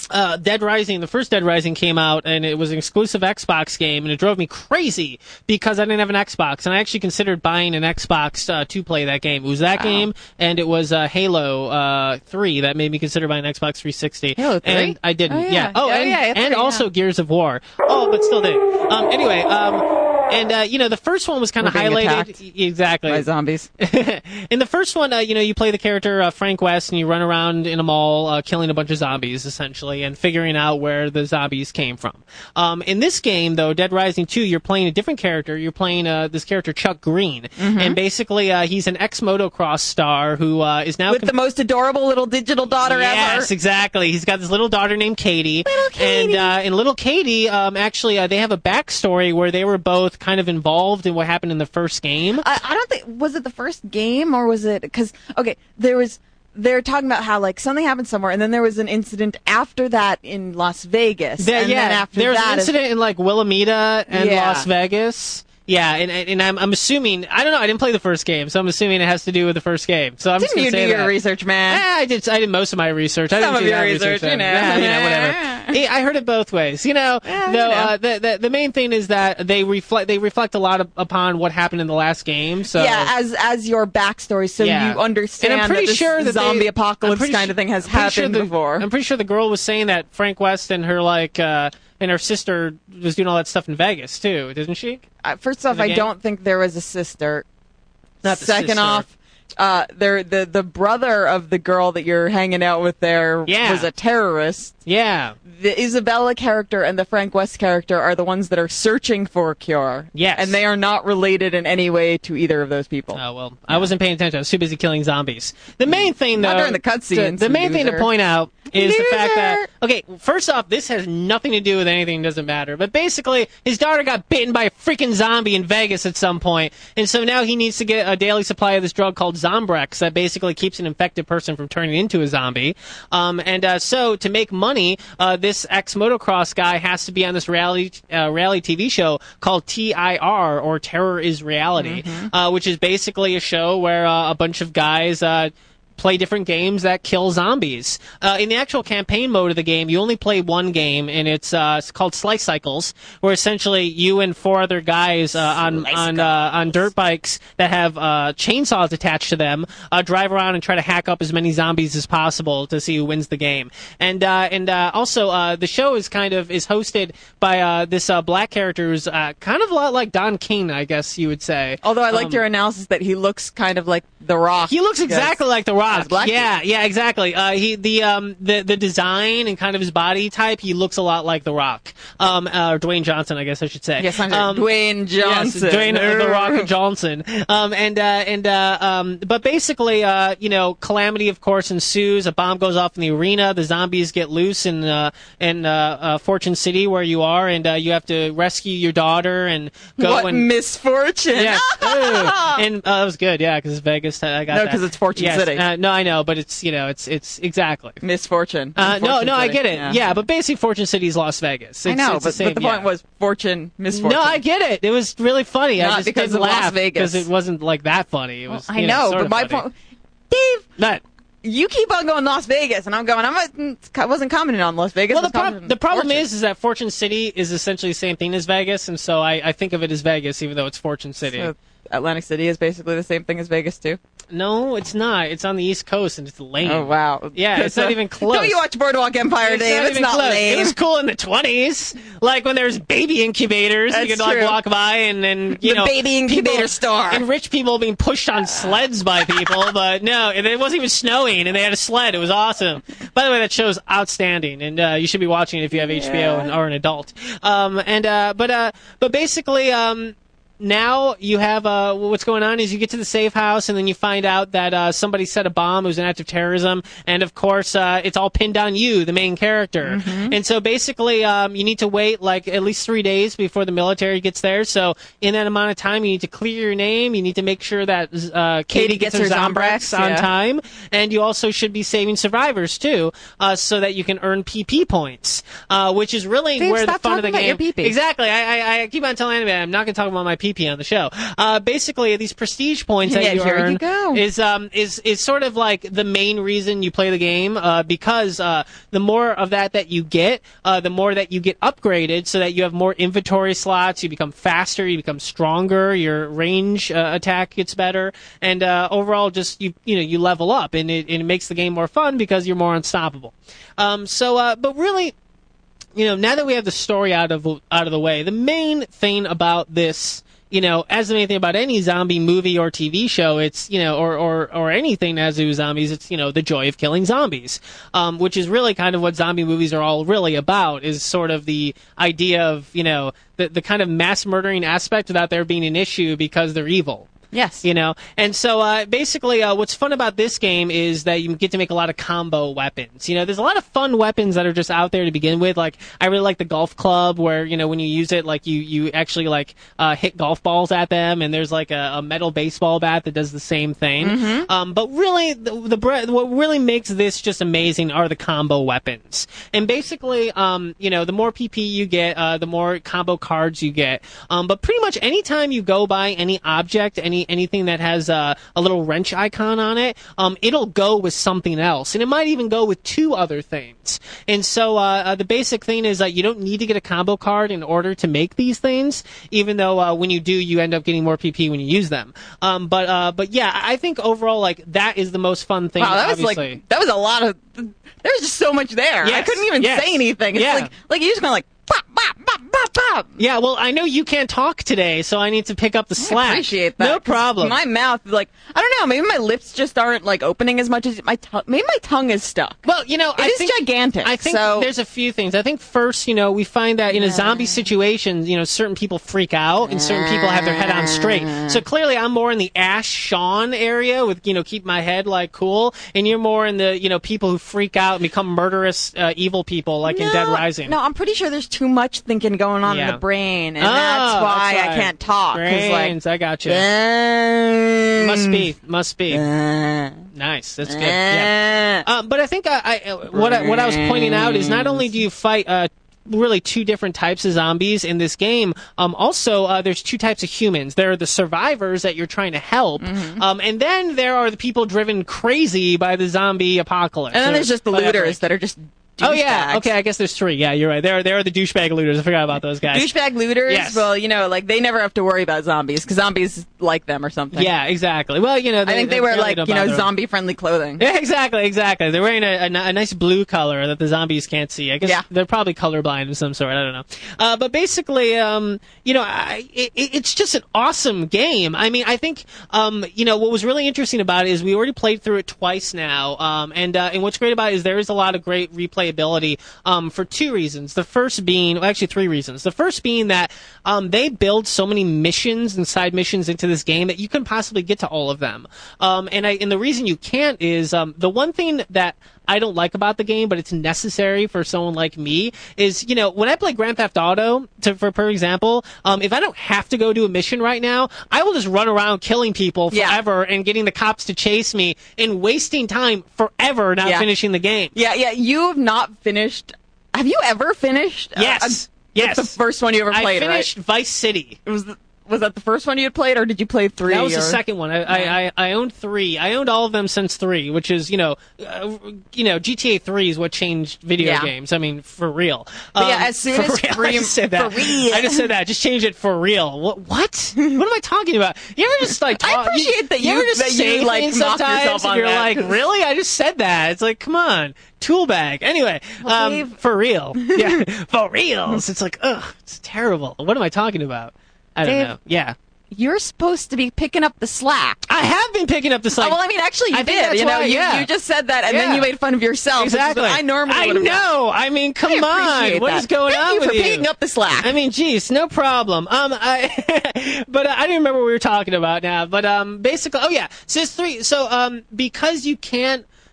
Uh, Dead Rising, the first Dead Rising came out, and it was an exclusive Xbox game, and it drove me crazy because I didn't have an Xbox, and I actually considered buying an Xbox uh, to play that game. It was that wow. game, and it was uh, Halo uh, three that made me consider buying an Xbox three sixty. Halo three? And I didn't, oh, yeah. yeah. Oh, oh and, yeah, and three, also yeah. Gears of War. Oh, but still did. Um, anyway, um... And, uh, you know, the first one was kind of highlighted. Attacked exactly. by zombies. In the first one, uh, you know, you play the character uh, Frank West, and you run around in a mall uh, killing a bunch of zombies, essentially, and figuring out where the zombies came from. Um, in this game, though, Dead Rising two, you're playing a different character. You're playing uh, this character, Chuck Green. Mm-hmm. And basically, uh, he's an ex-motocross star who uh, is now... With com- the most adorable little digital daughter yes, ever. Yes, exactly. He's got this little daughter named Katie. Little Katie. And, uh, and little Katie, um, actually, uh, they have a backstory where they were both kind of involved in what happened in the first game. I, I don't think, was it the first game or was it, because, okay, there was, they're talking about how, like, something happened somewhere, and then there was an incident after that in Las Vegas. There, and yeah, then after there was that an incident is, in, like, Willamita and yeah. Las Vegas. Yeah, and and I'm I'm assuming I don't know I didn't play the first game, so I'm assuming it has to do with the first game. So I'm Didn't just gonna you say do your that. research, man? Yeah, I did. I did most of my research. I Some didn't of do your that research, research you know. Yeah, you know, whatever. Yeah, I heard it both ways. You know, Yeah, no, you know. Uh, the, the the main thing is that they reflect they reflect a lot of, upon what happened in the last game. So yeah, as as your backstory, so Yeah. you understand And I'm pretty that this sure that zombie they- apocalypse I'm pretty kind su- of thing has I'm pretty sure happened the- before. I'm pretty sure the girl was saying that Frank West and her like uh, and her sister was doing all that stuff in Vegas too, didn't she? Uh, first off, the I game? don't think there was a sister. Not the Second sister. off, uh, there the the brother of the girl that you're hanging out with there Yeah. was a terrorist. Yeah. The Isabella character and the Frank West character are the ones that are searching for a cure. Yes. And they are not related in any way to either of those people. Oh, well, I wasn't paying attention. I was too busy killing zombies. The main thing, though... Not during the cutscenes, The, the main thing to loser. point out is the fact that... Loser. Okay, first off, this has nothing to do with anything. Doesn't matter. But basically, his daughter got bitten by a freaking zombie in Vegas at some point, and so now he needs to get a daily supply of this drug called Zombrex that basically keeps an infected person from turning into a zombie. Um, and uh, so, to make money, uh, this ex-motocross guy has to be on this reality uh, reality T V show called T I R, or Terror is Reality, Mm-hmm. uh, which is basically a show where uh, a bunch of guys uh, play different games that kill zombies. Uh, in the actual campaign mode of the game, you only play one game, and it's, uh, it's called Slice Cycles, where essentially you and four other guys uh, on on uh, on dirt bikes that have uh, chainsaws attached to them uh, drive around and try to hack up as many zombies as possible to see who wins the game. And uh, and uh, also uh, the show is kind of is hosted by uh, this uh, black character who's uh, kind of a lot like Don King, I guess you would say. Although I liked Um, your analysis that he looks kind of like The Rock. He looks exactly like The Rock. As Black Yeah, yeah, exactly. Uh, he the um the the design and kind of his body type, he looks a lot like The Rock. Um, uh, Dwayne Johnson, I guess I should say. Yes, I'm um, Dwayne Johnson. Yes, Dwayne uh, The Rock Johnson. Um, and uh, and uh, um, but basically, uh, you know, calamity of course ensues. A bomb goes off in the arena. The zombies get loose in uh, in uh, uh, Fortune City where you are, and uh, you have to rescue your daughter and go What and. misfortune! Yeah, Ooh. and uh, that was good. Yeah, because Vegas, I got No, that. 'cause it's Fortune Yes, City. Uh, no, I know, but it's you know, it's it's exactly. Misfortune. Uh, no, Fortune no, I City. get it. Yeah. Yeah, but basically, Fortune City is Las Vegas. It's, I know, it's but, the, same, but the yeah. point was fortune, misfortune. No, I get it. It was really funny. I Not just because didn't of Las laugh Vegas. because it wasn't like that funny. It was. I you know, sort but of my funny. point, Dave, But you keep on going Las Vegas, and I'm going. I'm not, I wasn't commenting on Las Vegas. well, I the, was prob- commenting on the problem Fortune. is, is that Fortune City is essentially the same thing as Vegas, and so I, I think of it as Vegas, even though it's Fortune City. So Atlantic City is basically the same thing as Vegas too. No, it's not. It's on the East Coast, and it's lame. Oh wow! Yeah, it's not even close. Don't you watch Boardwalk Empire, It's Dave? not It's even not close. lame. It was cool in the twenties, like when there's baby incubators. That's you could like true. walk by and then you The know baby incubator people, store. and rich people being pushed on sleds by people. But no, and it wasn't even snowing, and they had a sled. It was awesome. By the way, that show's outstanding, and uh, you should be watching it if you have H B O and are an adult. Um, and uh, but uh, but basically, um. Now you have uh, what's going on is you get to the safe house and then you find out that uh, somebody set a bomb. It was an act of terrorism, and of course uh, it's all pinned on you, the main character. Mm-hmm. And so basically, um, you need to wait like at least three days before the military gets there. So in that amount of time, you need to clear your name. You need to make sure that uh, Katie, Katie gets, gets her her Zombrex Zombrex, on yeah. time, and you also should be saving survivors too, uh, so that you can earn P P points, uh, which is really Dave, where the stop fun of the talking about game. your P P. Exactly. I, I, I keep on telling anybody I'm not going to talk about my P P. P P on the show. Uh, basically, these prestige points that Yeah, you here earn you go. is um is is sort of like the main reason you play the game. Uh, because uh, the more of that that you get, uh, the more that you get upgraded, so that you have more inventory slots. You become faster. You become stronger. Your range uh, attack gets better, and uh, overall, just you you know you level up, and it, and it makes the game more fun because you're more unstoppable. Um, so, uh, but really. You know, now that we have the story out of out of the way, the main thing about this, you know, as the main thing about any zombie movie or T V show, it's, you know, or or, or anything as to zombies, it's, you know, the joy of killing zombies, um, which is really kind of what zombie movies are all really about, is sort of the idea of, you know, the, the kind of mass murdering aspect without there being an issue because they're evil. Yes. You know, and so uh, basically uh, what's fun about this game is that you get to make a lot of combo weapons. You know, there's a lot of fun weapons that are just out there to begin with. Like, I really like the golf club where, you know, when you use it, like, you, you actually, like, uh, hit golf balls at them, and there's, like, a, a metal baseball bat that does the same thing. Mm-hmm. Um, but really, the, the what really makes this just amazing are the combo weapons. And basically, um, you know, the more P P you get, uh, the more combo cards you get. Um, but pretty much anytime you go by any object, any anything that has uh, a little wrench icon on it, um, it'll go with something else, and it might even go with two other things. And so uh, uh, the basic thing is that you don't need to get a combo card in order to make these things, even though uh, when you do, you end up getting more P P when you use them. Um, but uh, but yeah, I think overall, like, that is the most fun thing. Wow, that was obviously. like that was a lot of. There was just so much there. Yes, I couldn't even yes. say anything. It's Yeah. like like you just kind of like pop pop pop pop pop. Yeah, well, I know you can't talk today, so I need to pick up the slack. I appreciate that. No 'cause problem. My mouth, like, I don't know, maybe my lips just aren't, like, opening as much as my tongue. Maybe my tongue is stuck. Well, you know, It I is think, gigantic. I think so there's a few things. I think first, you know, we find that in a zombie situation, you know, certain people freak out and certain people have their head on straight. So clearly I'm more in the Ash Sean area with, you know, keep my head, like, cool, and you're more in the, you know, people who freak out and become murderous, uh, evil people, like no, in Dead Rising. No, I'm pretty sure there's too much thinking going on Yeah. in the brain, and Oh, that's why that's I right. can't talk. 'cause, Brains, like, I got you. uh, Must be, must be. uh, Nice, that's good. Yeah. uh, Um, but I think I, I, what I, what I was pointing out is not only do you fight uh, really two different types of zombies in this game, um, also uh, there's two types of humans. There are the survivors that you're trying to help, Mm-hmm. um, and then there are the people driven crazy by the zombie apocalypse. and then or there's just the whatever. looters that are just Oh yeah, douchebags. okay, I guess there's three. Yeah, you're right. There, there are the douchebag looters. I forgot about those guys. Douchebag looters, Yes. well, you know, like, they never have to worry about zombies, because zombies like them or something. Yeah, exactly. Well, you know, they, I think they wear, really like, don't you know, bother 'em. zombie-friendly clothing. Yeah, exactly, exactly. They're wearing a, a, ni- a nice blue color that the zombies can't see. I guess Yeah. they're probably colorblind of some sort. I don't know. Uh, but basically, um, you know, I, it, it's just an awesome game. I mean, I think, um, you know, what was really interesting about it is we already played through it twice now. Um, and, uh, and what's great about it is there is a lot of great replayability, um, for two reasons. The first being, well, actually three reasons. The first being that, um, they build so many missions and side missions into this game that you can possibly get to all of them. Um, and I, and the reason you can't is, um, the one thing that I don't like about the game, but it's necessary for someone like me, is, you know, when I play Grand Theft Auto, to, for, for example, um, if I don't have to go do a mission right now, I will just run around killing people Yeah. forever and getting the cops to chase me and wasting time forever not Yeah. finishing the game. Yeah, yeah, you have not finished. Have you ever finished? uh, Yes. uh, yes. The first one you ever played, I finished right? Vice City. It was the, was that the first one you had played, or did you play three? That was the or- second one. I, I, I, I owned three. I owned all of them since three, which is, you know, uh, you know, G T A three is what changed video Yeah. games. I mean, for real. But yeah, Um, as soon for as real. free- I just said that. for real. I just said that. Just change it for real. What? What? what am I talking about? You ever just like? I talk, appreciate that you- ever just that you, say like, things mock sometimes yourself and on you're that, like, 'cause- really? I just said that. It's like, come on, tool bag. Anyway, um, Dave- for real. Yeah, for reals. It's like, ugh, it's terrible. What am I talking about? I don't Dave- know. Yeah. You're supposed to be picking up the slack. I have been picking up the slack. oh, well, I mean, actually, you I think did. that's You know, why, you, yeah. you just said that, and Yeah. then you made fun of yourself. which is Exactly. what I normally I would have done. know. I mean, come I on. appreciate What that. is going Thank on you with for you? picking up the slack. I mean, geez, no problem. Um, I, but uh, I don't remember what we were talking about now. But um, basically, oh yeah, so it's three. So um, because you can't.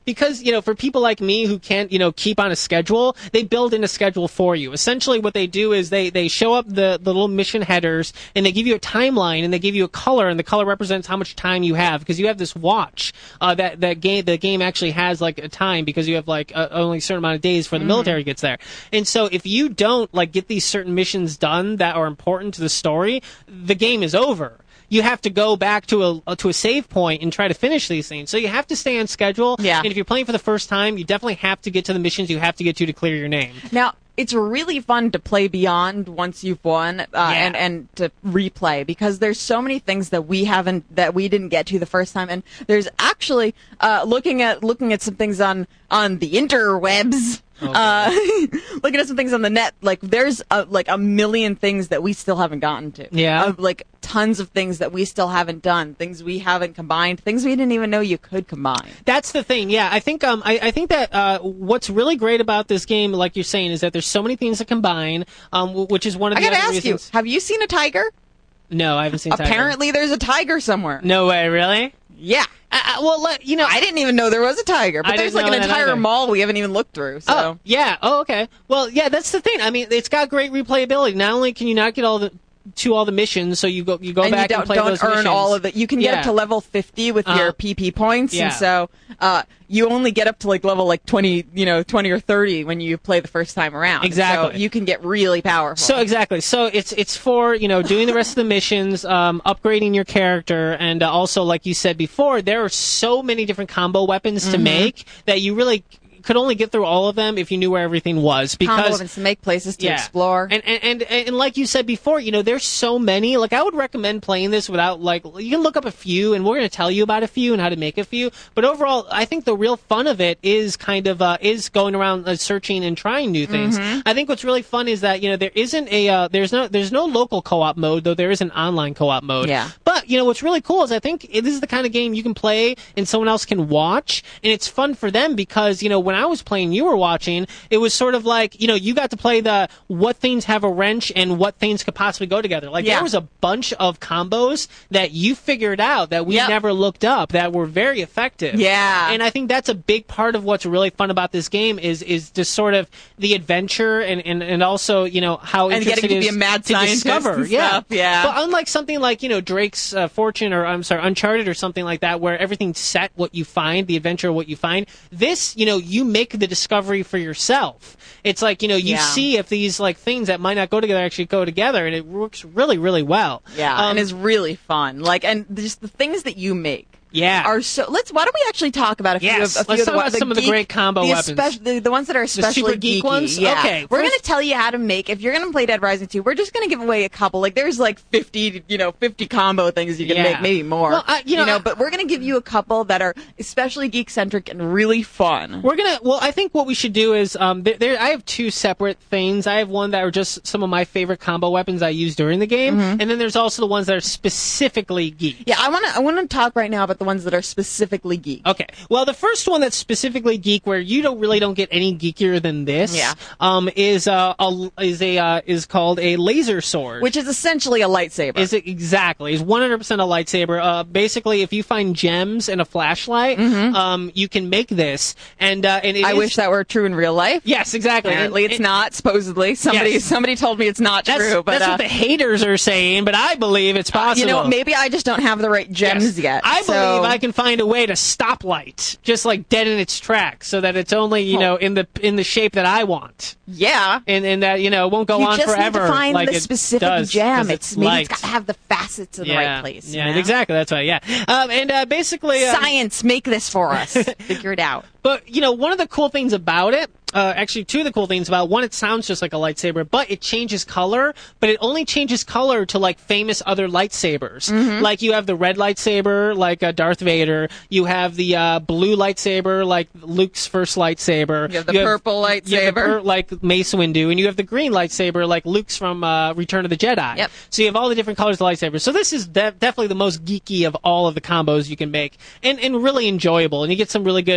because, you know, for people like me who can't, you know, keep on a schedule, they build in a schedule for you. Essentially what they do is they, they show up the, the little mission headers and they give you a timeline and they give you a color, and the color represents how much time you have, because you have this watch, uh, that, that game, the game actually has like a time, because you have like uh, only a certain amount of days before the mm. military gets there. And so if you don't like get these certain missions done that are important to the story, the game is over. You have to go back to a to a save point and try to finish these things. So you have to stay on schedule. Yeah. And if you're playing for the first time, you definitely have to get to the missions you have to get to to clear your name. Now, it's really fun to play beyond once you've won, uh, yeah. and and to replay, because there's so many things that we haven't that we didn't get to the first time, and there's actually uh, looking at looking at some things on on the interwebs. Okay. Uh, looking at some things on the net, like there's a, like a million things that we still haven't gotten to. Yeah. Uh, like tons of things that we still haven't done, things we haven't combined, things we didn't even know you could combine. That's the thing. Yeah, I think um I, I think that uh what's really great about this game, like you're saying, is that there's so many things to combine, um which is one of the I gotta other ask reasons. you, have you seen a tiger? No, I haven't seen a tiger. Apparently, there's a tiger somewhere. No way, really? Yeah. Uh, well, let, you know, I didn't even know there was a tiger, but I there's didn't like an know that entire either. mall we haven't even looked through. So. Oh, yeah. Oh, okay. Well, yeah, that's the thing. I mean, it's got great replayability. Not only can you not get all the to all the missions, so you go you go and back you don't, and play don't those earn missions. all of it. You can get yeah. up to level fifty with uh-huh. your P P points, yeah. and so uh, you only get up to like level like twenty, you know, twenty or thirty when you play the first time around. Exactly. So you can get really powerful. So exactly. So it's it's for, you know, doing the rest of the missions, um, upgrading your character, and uh, also, like you said before, there are so many different combo weapons mm-hmm. to make that you really could only get through all of them if you knew where everything was. Because combo weapons to make, places to yeah. explore. And, and and and like you said before, you know, there's so many. Like, I would recommend playing this without, like, you can look up a few, and we're going to tell you about a few and how to make a few. But overall, I think the real fun of it is kind of uh, is going around uh, searching and trying new things. Mm-hmm. I think what's really fun is that, you know, there isn't a uh, there's no there's no local co-op mode, though there is an online co-op mode. Yeah. But you know what's really cool is I think this is the kind of game you can play and someone else can watch, and it's fun for them because, you know, when I was playing, you were watching, it was sort of like, you know, you got to play the what things have a wrench and what things could possibly go together. Like, yeah. there was a bunch of combos that you figured out that we yep. never looked up that were very effective. Yeah. And I think that's a big part of what's really fun about this game is is just sort of the adventure and, and, and also, you know, how and interesting getting it to is be a mad to scientist discover. and yeah. stuff. Yeah. But unlike something like, you know, Drake's uh, Fortune or, I'm sorry, Uncharted or something like that, where everything's set what you find, the adventure of what you find, this, you know, you make the discovery for yourself. It's like, you know, you yeah. see if these like things that might not go together actually go together, and it works really, really well. Yeah, um, and it's really fun. Like, and just the things that you make. Yeah. Are so. Let's. Why don't we actually talk about a few yes. of a few Let's of the, talk about the some geek, of the great combo the weapons. Especially, the, the ones that are especially super geek geeky. ones? Yeah. Okay. We're First- going to tell you how to make. If you're going to play Dead Rising two, we're just going to give away a couple. Like, there's like fifty, you know, fifty combo things you can Yeah. make, maybe more. Well, I- you know, I- but we're going to give you a couple that are especially geek centric and really fun. We're gonna. Well, I think what we should do is, um, there, there. I have two separate things. I have one that are just some of my favorite combo weapons I use during the game, Mm-hmm. and then there's also the ones that are specifically geek. Yeah, I want to. I want to talk right now about the ones that are specifically geek. Okay. Well, the first one that's specifically geek, where you don't really don't get any geekier than this, Yeah. um, is uh, a is a uh, is called a laser sword, Which is essentially a lightsaber. is it exactly is one hundred percent a lightsaber. Uh, basically, if you find gems and a flashlight, um, you can make this, and uh, and it Mm-hmm. I is- wish that were true in real life. Yes, exactly. Apparently, And- it's and- not. Supposedly, somebody Yes. somebody told me it's not That's, true. But that's uh, what the haters are saying, but I believe it's possible. you know, maybe I just don't have the right gems Yes. yet. I so- believe I can find a way to stop light, just like dead in its tracks, so that it's only, you Oh. know, in the in the shape that I want, Yeah. and and that, you know, it won't go You on just forever. need to find like the it specific does, gem. 'cause It's, it's maybe light. it's got to have the facets in the yeah. right place. Yeah, you know? exactly. That's right. Yeah, um, and uh, basically, uh, Science, make this for us. Figure it out. But, you know, one of the cool things about it, uh, actually two of the cool things about it, one, it sounds just like a lightsaber, but it changes color, but it only changes color to, like, famous other lightsabers. Mm-hmm. Like, you have the red lightsaber, like uh, Darth Vader. You have the uh, blue lightsaber, like Luke's first lightsaber. You have the purple you have the lightsaber. pur- like Mace Windu. And you have the green lightsaber, like Luke's from uh, Return of the Jedi. Yep. So you have all the different colors of lightsabers. So this is de- definitely the most geeky of all of the combos you can make, and, and really enjoyable. And you get some really good uh, P P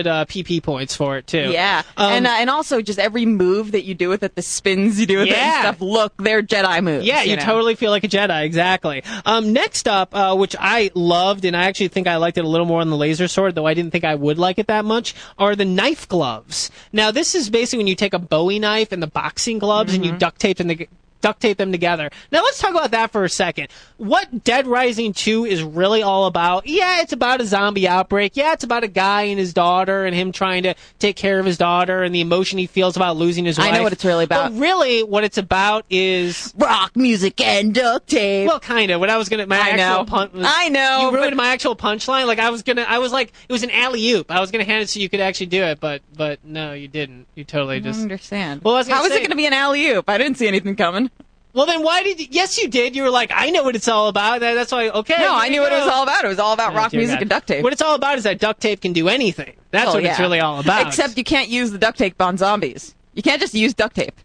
P points for it too. Yeah, Um, and uh, and also just every move that you do with it, the spins you do with it Yeah. and stuff, look, they're Jedi moves. Yeah, you, know? totally feel like a Jedi, exactly. Um, next up, uh, which I loved, and I actually think I liked it a little more on the laser sword, though I didn't think I would like it that much, are the knife gloves. Now, this is basically when you take a Bowie knife and the boxing gloves Mm-hmm. and you duct tape them together. duct tape them together. Now let's talk about that for a second. What Dead Rising two is really all about, yeah, it's about a zombie outbreak. Yeah, it's about a guy and his daughter and him trying to take care of his daughter and the emotion he feels about losing his I wife. know what it's really about. But really, what it's about is... rock music and duct tape. Well, kind of. When I was gonna, my I actual know. punch. I know, You ruined but- my actual punchline. Like I was gonna, I was like, it was an alley oop. I was gonna hand it so you could actually do it, but but no, you didn't. You totally I just. don't understand. Well, I was gonna How is say- it going to be an alley-oop? I didn't see anything coming. Well, then why did you? Yes, you did. You were like, I know what it's all about. That- That's why. Okay. No, I here knew you what it go. was all about. It was all about Oh, rock dear music God. and duct tape. What it's all about is that duct tape can do anything. That's Well, what it's yeah. really all about. Except you can't use the duct tape on zombies. You can't just use duct tape.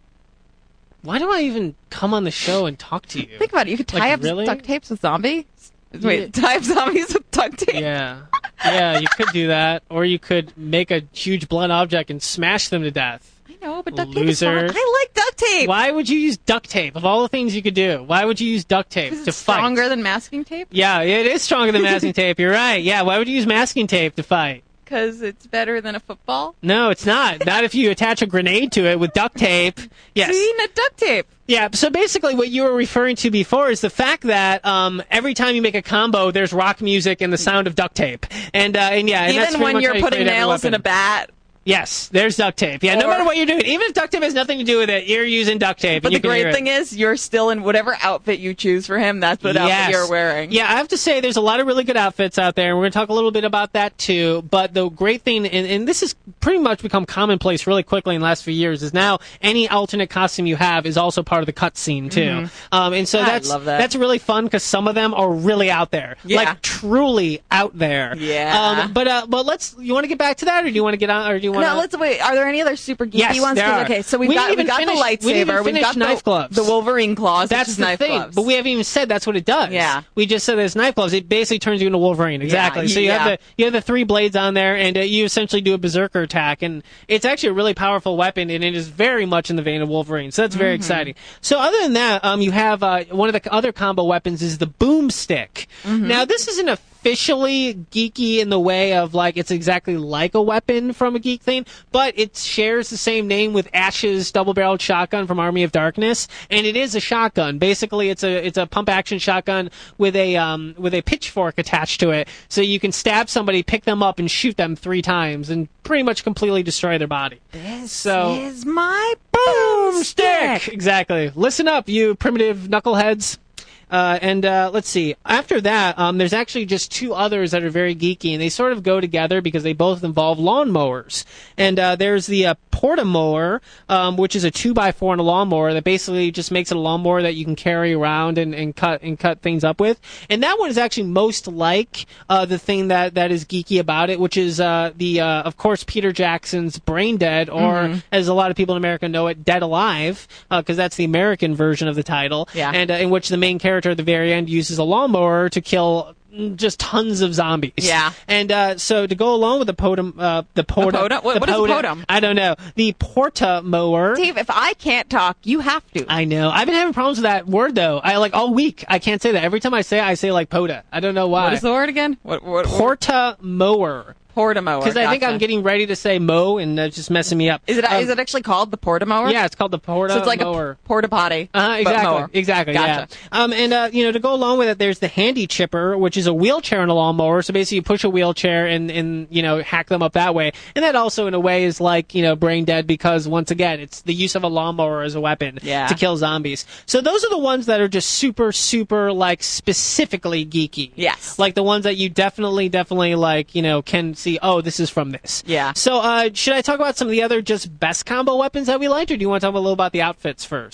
Why do I even come on the show and talk to you? Think about it. You could tie Like, up really? duct tapes with zombies. Wait, Yeah. tie up zombies with duct tape? Yeah. Yeah, you could do that, or you could make a huge blunt object and smash them to death. I know, but duct tape is Loser. fun. I like duct tape. Why would you use duct tape? Of all the things you could do, why would you use duct tape Because to it's fight? stronger than masking tape? Yeah, it is stronger than masking tape. You're right. Yeah, why would you use masking tape to fight? Because it's better than a football? No, it's not. Not if you attach a grenade to it with duct tape. Yes. See, not duct tape. Yeah, so basically what you were referring to before is the fact that um, every time you make a combo, there's rock music and the sound of duct tape. And, uh, and yeah, and that's Even pretty when much how you're you putting create every nails in weapon. a bat. Yes, there's duct tape. Yeah, no Or- matter what you're doing, even if duct tape has nothing to do with it, you're using duct tape. But and you the can hear great it. thing is, you're still in whatever outfit you choose for him. That's what Yes. outfit you're wearing. Yeah, I have to say there's a lot of really good outfits out there, and we're going to talk a little bit about that too. But the great thing, and, and this has pretty much become commonplace really quickly in the last few years, is now any alternate costume you have is also part of the cutscene too. Um, and so I that's love that. that's really fun because some of them are really out there, Yeah. like truly out there. Yeah. Um, but uh, but let's. You want to get back to that, or do you want to get on, or do you want No, to? let's wait. Are there any other super geeky Yes, ones? there 'Cause- are. Okay, so we've We got didn't we even got finish- the lightsaber. we didn't even We've finish got knife the, gloves. the Wolverine claws. That's which is the knife thing, gloves. but we haven't even said that's what it does. Yeah. we just said it's knife gloves. It basically turns you into Wolverine. Exactly. so you yeah. have the you have the three blades on there, and uh, you essentially do a berserker attack, and it's actually a really powerful weapon, and it is very much in the vein of Wolverine. So that's very Mm-hmm. exciting. So other than that, um, you have uh, one of the other combo weapons is the boomstick. Mm-hmm. Now this isn't officially geeky in the way of like it's exactly like a weapon from a geek thing, but it shares the same name with Ash's double-barreled shotgun from Army of Darkness, and it is a shotgun. Basically, it's a it's a pump-action shotgun with a um with a pitchfork attached to it, so you can stab somebody, pick them up, and shoot them three times, and pretty much completely destroy their body. This So- is my Boomstick! Exactly. Listen up, you primitive knuckleheads. Uh, and uh, let's see. After that, um, there's actually just two others that are very geeky, and they sort of go together because they both involve lawnmowers. And uh, there's the uh, Portamower, um, which is a two by four and a lawnmower that basically just makes it a lawnmower that you can carry around and, and cut and cut things up with. And that one is actually most like uh, the thing that, that is geeky about it, which is uh, the uh, of course Peter Jackson's Brain Dead, or Mm-hmm. as a lot of people in America know it, Dead Alive, because that's the American version of the title. Yeah. And uh, in which the main character at the very end uses a lawnmower to kill just tons of zombies. Yeah. And uh, so to go along with the Potem, uh, the Porta, Potem? What- the what is a Potem- Potem? I don't know. The Porta mower. Dave, if I can't talk, you have to. I know. I've been having problems with that word though. I like all week. I can't say that. Every time I say it, I say like Pota. I don't know why. What is the word again? What? What? Porta mower. Portamower. Because I think gotcha. I'm getting ready to say mo, and that's just messing me up. Is it? Um, Is it actually called the Portamower? Yeah, it's called the Porta So it's like mower. a porta potty. Uh, but exactly, mower. exactly, Gotcha. yeah. Um, and uh, you know, to go along with it, there's the handy chipper, which is a wheelchair and a lawnmower. So basically, you push a wheelchair and and you know hack them up that way. And that also, in a way, is like you know Brain Dead because once again, it's the use of a lawnmower as a weapon Yeah. to kill zombies. So those are the ones that are just super, super like specifically geeky. Yes. Like the ones that you definitely, definitely like you know can see. Oh, this is from this. Yeah. So uh, should I talk about some of the other just best combo weapons that we liked, or do you want to talk a little about the outfits first?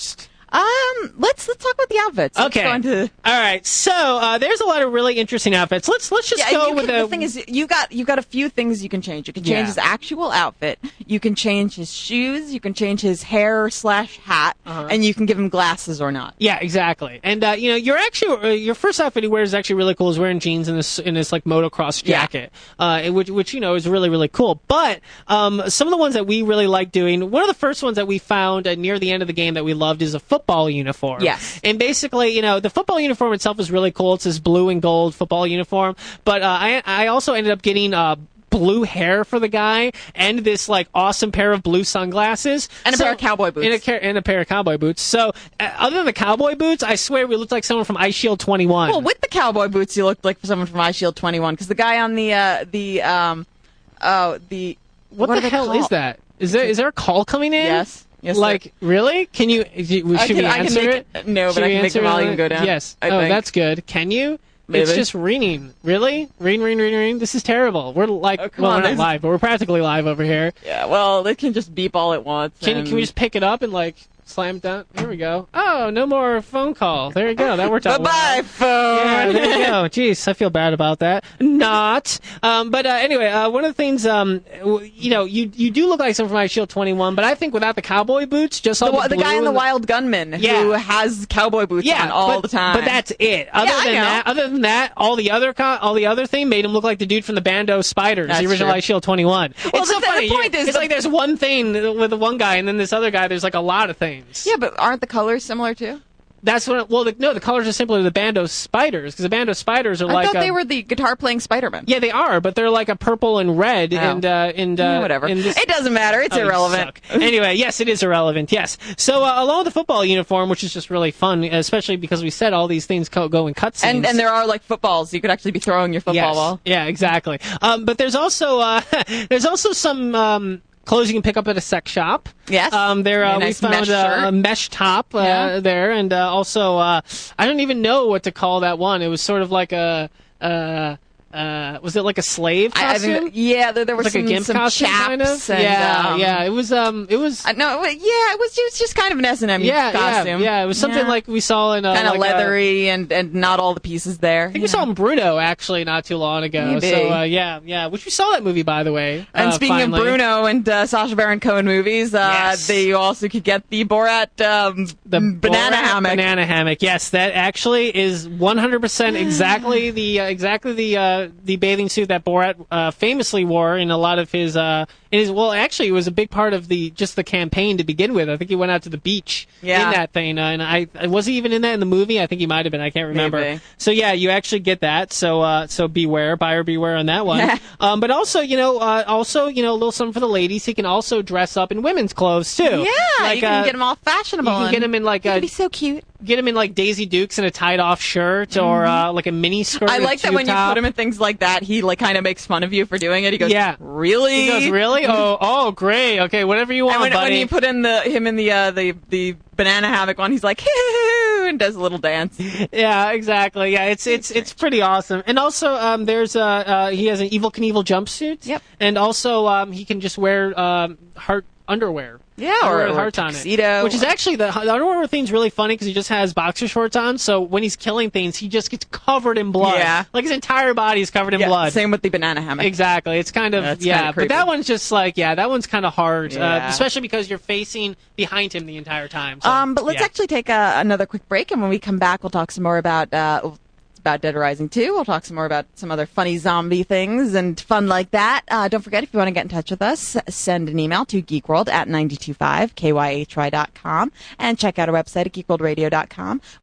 Um, let's let's talk about the outfits. Let's Okay. go into- All right. So uh, there's a lot of really interesting outfits. Let's let's just Yeah, go you with can, the. the thing is, you got you got a few things you can change. You can change Yeah. his actual outfit. You can change his shoes. You can change his hair slash hat, Uh-huh. and you can give him glasses or not. Yeah, exactly. And uh, you know, your actually uh, your first outfit he wears is actually really cool. He's wearing jeans and this in this like motocross Yeah. jacket, uh, which which you know is really really cool. But um, some of the ones that we really like doing. One of the first ones that we found uh, near the end of the game that we loved is a football uniform. Yes. And basically, you know, the football uniform itself is really cool. It's this blue and gold football uniform. But uh, I I also ended up getting uh, blue hair for the guy and this like awesome pair of blue sunglasses And a pair of cowboy boots. and a, ca- and a pair of cowboy boots. So uh, other than the cowboy boots, I swear we looked like someone from Ice Shield twenty-one. Well, with the cowboy boots, you looked like someone from Ice Shield twenty-one because the guy on the uh, the um oh the what, what the are they hell called? is that? Is there is there a call coming in? Yes. Yes, like sir. really? Can you? Should I can- we I can answer make- it? no, but Should I we can make the answer it? volume go down, Yes. I oh, think. that's good. Can you? It's Maybe. just ringing. Really? Ring, ring, ring, ring. This is terrible. We're like, Oh, come well, on, we're not there's- live, but we're practically live over here. Yeah, well, they can just beep all at once. Can and... can we just pick it up and like slam it down? Here we go. Oh, no more phone call. There you go. That worked out. Bye bye, well. phone. Yeah, there you go. Jeez, I feel bad about that. Not. Um, but uh, anyway, uh, one of the things, um, w- you know, you you do look like someone from Ice Shield twenty-one, but I think without the cowboy boots, just all The, the, the blue guy in the and Wild Gunman Yeah. who has cowboy boots yeah, on all but, the time. But that's it. Other Yeah, I than know. that, other than that, all the other co- all the other thing made him look like the dude from the Bando Spiders, That's the original true. Ice Shield twenty-one. Well, it's the- so the funny. point is it's the- like there's one thing with the one guy, and then this other guy. There's like a lot of things. Yeah, but aren't the colors similar too? That's what. Well, the, no, the colors are simply the Bando Spiders because the Bando Spiders are I like. thought a- they were the guitar playing Spider-Man. Yeah, they are, but they're like a purple and red, Oh. and uh, and uh, Yeah, whatever. and this- It doesn't matter. It's Oh, you irrelevant. suck. Anyway, yes, it is irrelevant. Yes. So uh, along with the football uniform, which is just really fun, especially because we said all these things co- go in cutscenes. And and there are like footballs. You could actually be throwing your football yes. ball. Yeah, exactly. Um, but there's also uh, there's also some. Um, Clothes you can pick up at a sex shop. Yes. Um, there uh, A nice we found mesh uh, shirt. a mesh top uh, Yeah. there, and uh, also uh, I don't even know what to call that one. It was sort of like a. Uh, uh, was it like a slave I, I costume? think, yeah, there, there were like some, a gimp some costume, chaps. kind of. And, yeah, um, yeah. It was. Um, it was. Uh, no, it- yeah, it was, it was just kind of an S and M yeah, costume. yeah, yeah. It was something Yeah. like we saw in uh, kind of like a- leathery and, and not all the pieces there. I think we saw in Bruno actually not too long ago. Maybe. So uh, yeah, yeah. Which we saw that movie by the way. And uh, speaking finally. of Bruno and uh, Sacha Baron Cohen movies, uh, Yes. they you also could get the Borat um, the banana Borat hammock. Banana hammock. Yes, that actually is one hundred percent exactly the uh, exactly the uh, the bathing suit that Borat uh, famously wore in a lot of his. Uh, in his well, actually, it was a big part of the just the campaign to begin with. I think he went out to the beach Yeah. in that thing, uh, and I was he even in that in the movie. I think he might have been. I can't remember. Maybe. So yeah, you actually get that. So uh, so beware, buyer beware on that one. um, but also, you know, uh, also you know, a little something for the ladies. He can also dress up in women's clothes too. Yeah, like, you can uh, get them all fashionable. you can and get 'em in, like, they a- can be so cute. Get him in like Daisy Dukes in a tied off shirt or uh, like a mini skirt. Mm-hmm. I with like that tube when you top. put him in things like that, he like kind of makes fun of you for doing it. He goes, Yeah. really? He goes, really? Oh, oh, great. Okay, whatever you want, And when, buddy. when you put in the him in the uh, the the banana hammock one, he's like, hoo, and does a little dance. Yeah, exactly. Yeah, it's it's it's pretty awesome. And also, um, there's uh, uh, he has an Evel Knievel jumpsuit. Yep. And also, um, he can just wear um, heart underwear. Yeah, Underwear or, with or hearts on it. tuxedo. Which is actually the, the underwear thing's really funny because he just has boxer shorts on. So when he's killing things, he just gets covered in blood. Yeah. Like his entire body is covered in yeah, blood. Same with the banana hammock. Exactly. It's kind of, That's yeah, kinda but creepy. that one's just like, yeah, that one's kind of hard, uh, Yeah. especially because you're facing behind him the entire time. So, Um, but let's yeah. actually take a, another quick break, and when we come back, we'll talk some more about uh, about Dead Rising two. We'll talk some more about some other funny zombie things and fun like that. Uh, don't forget, if you want to get in touch with us, send an email to geekworld at nine two five k y h y dot com and check out our website at geekworld radio dot com.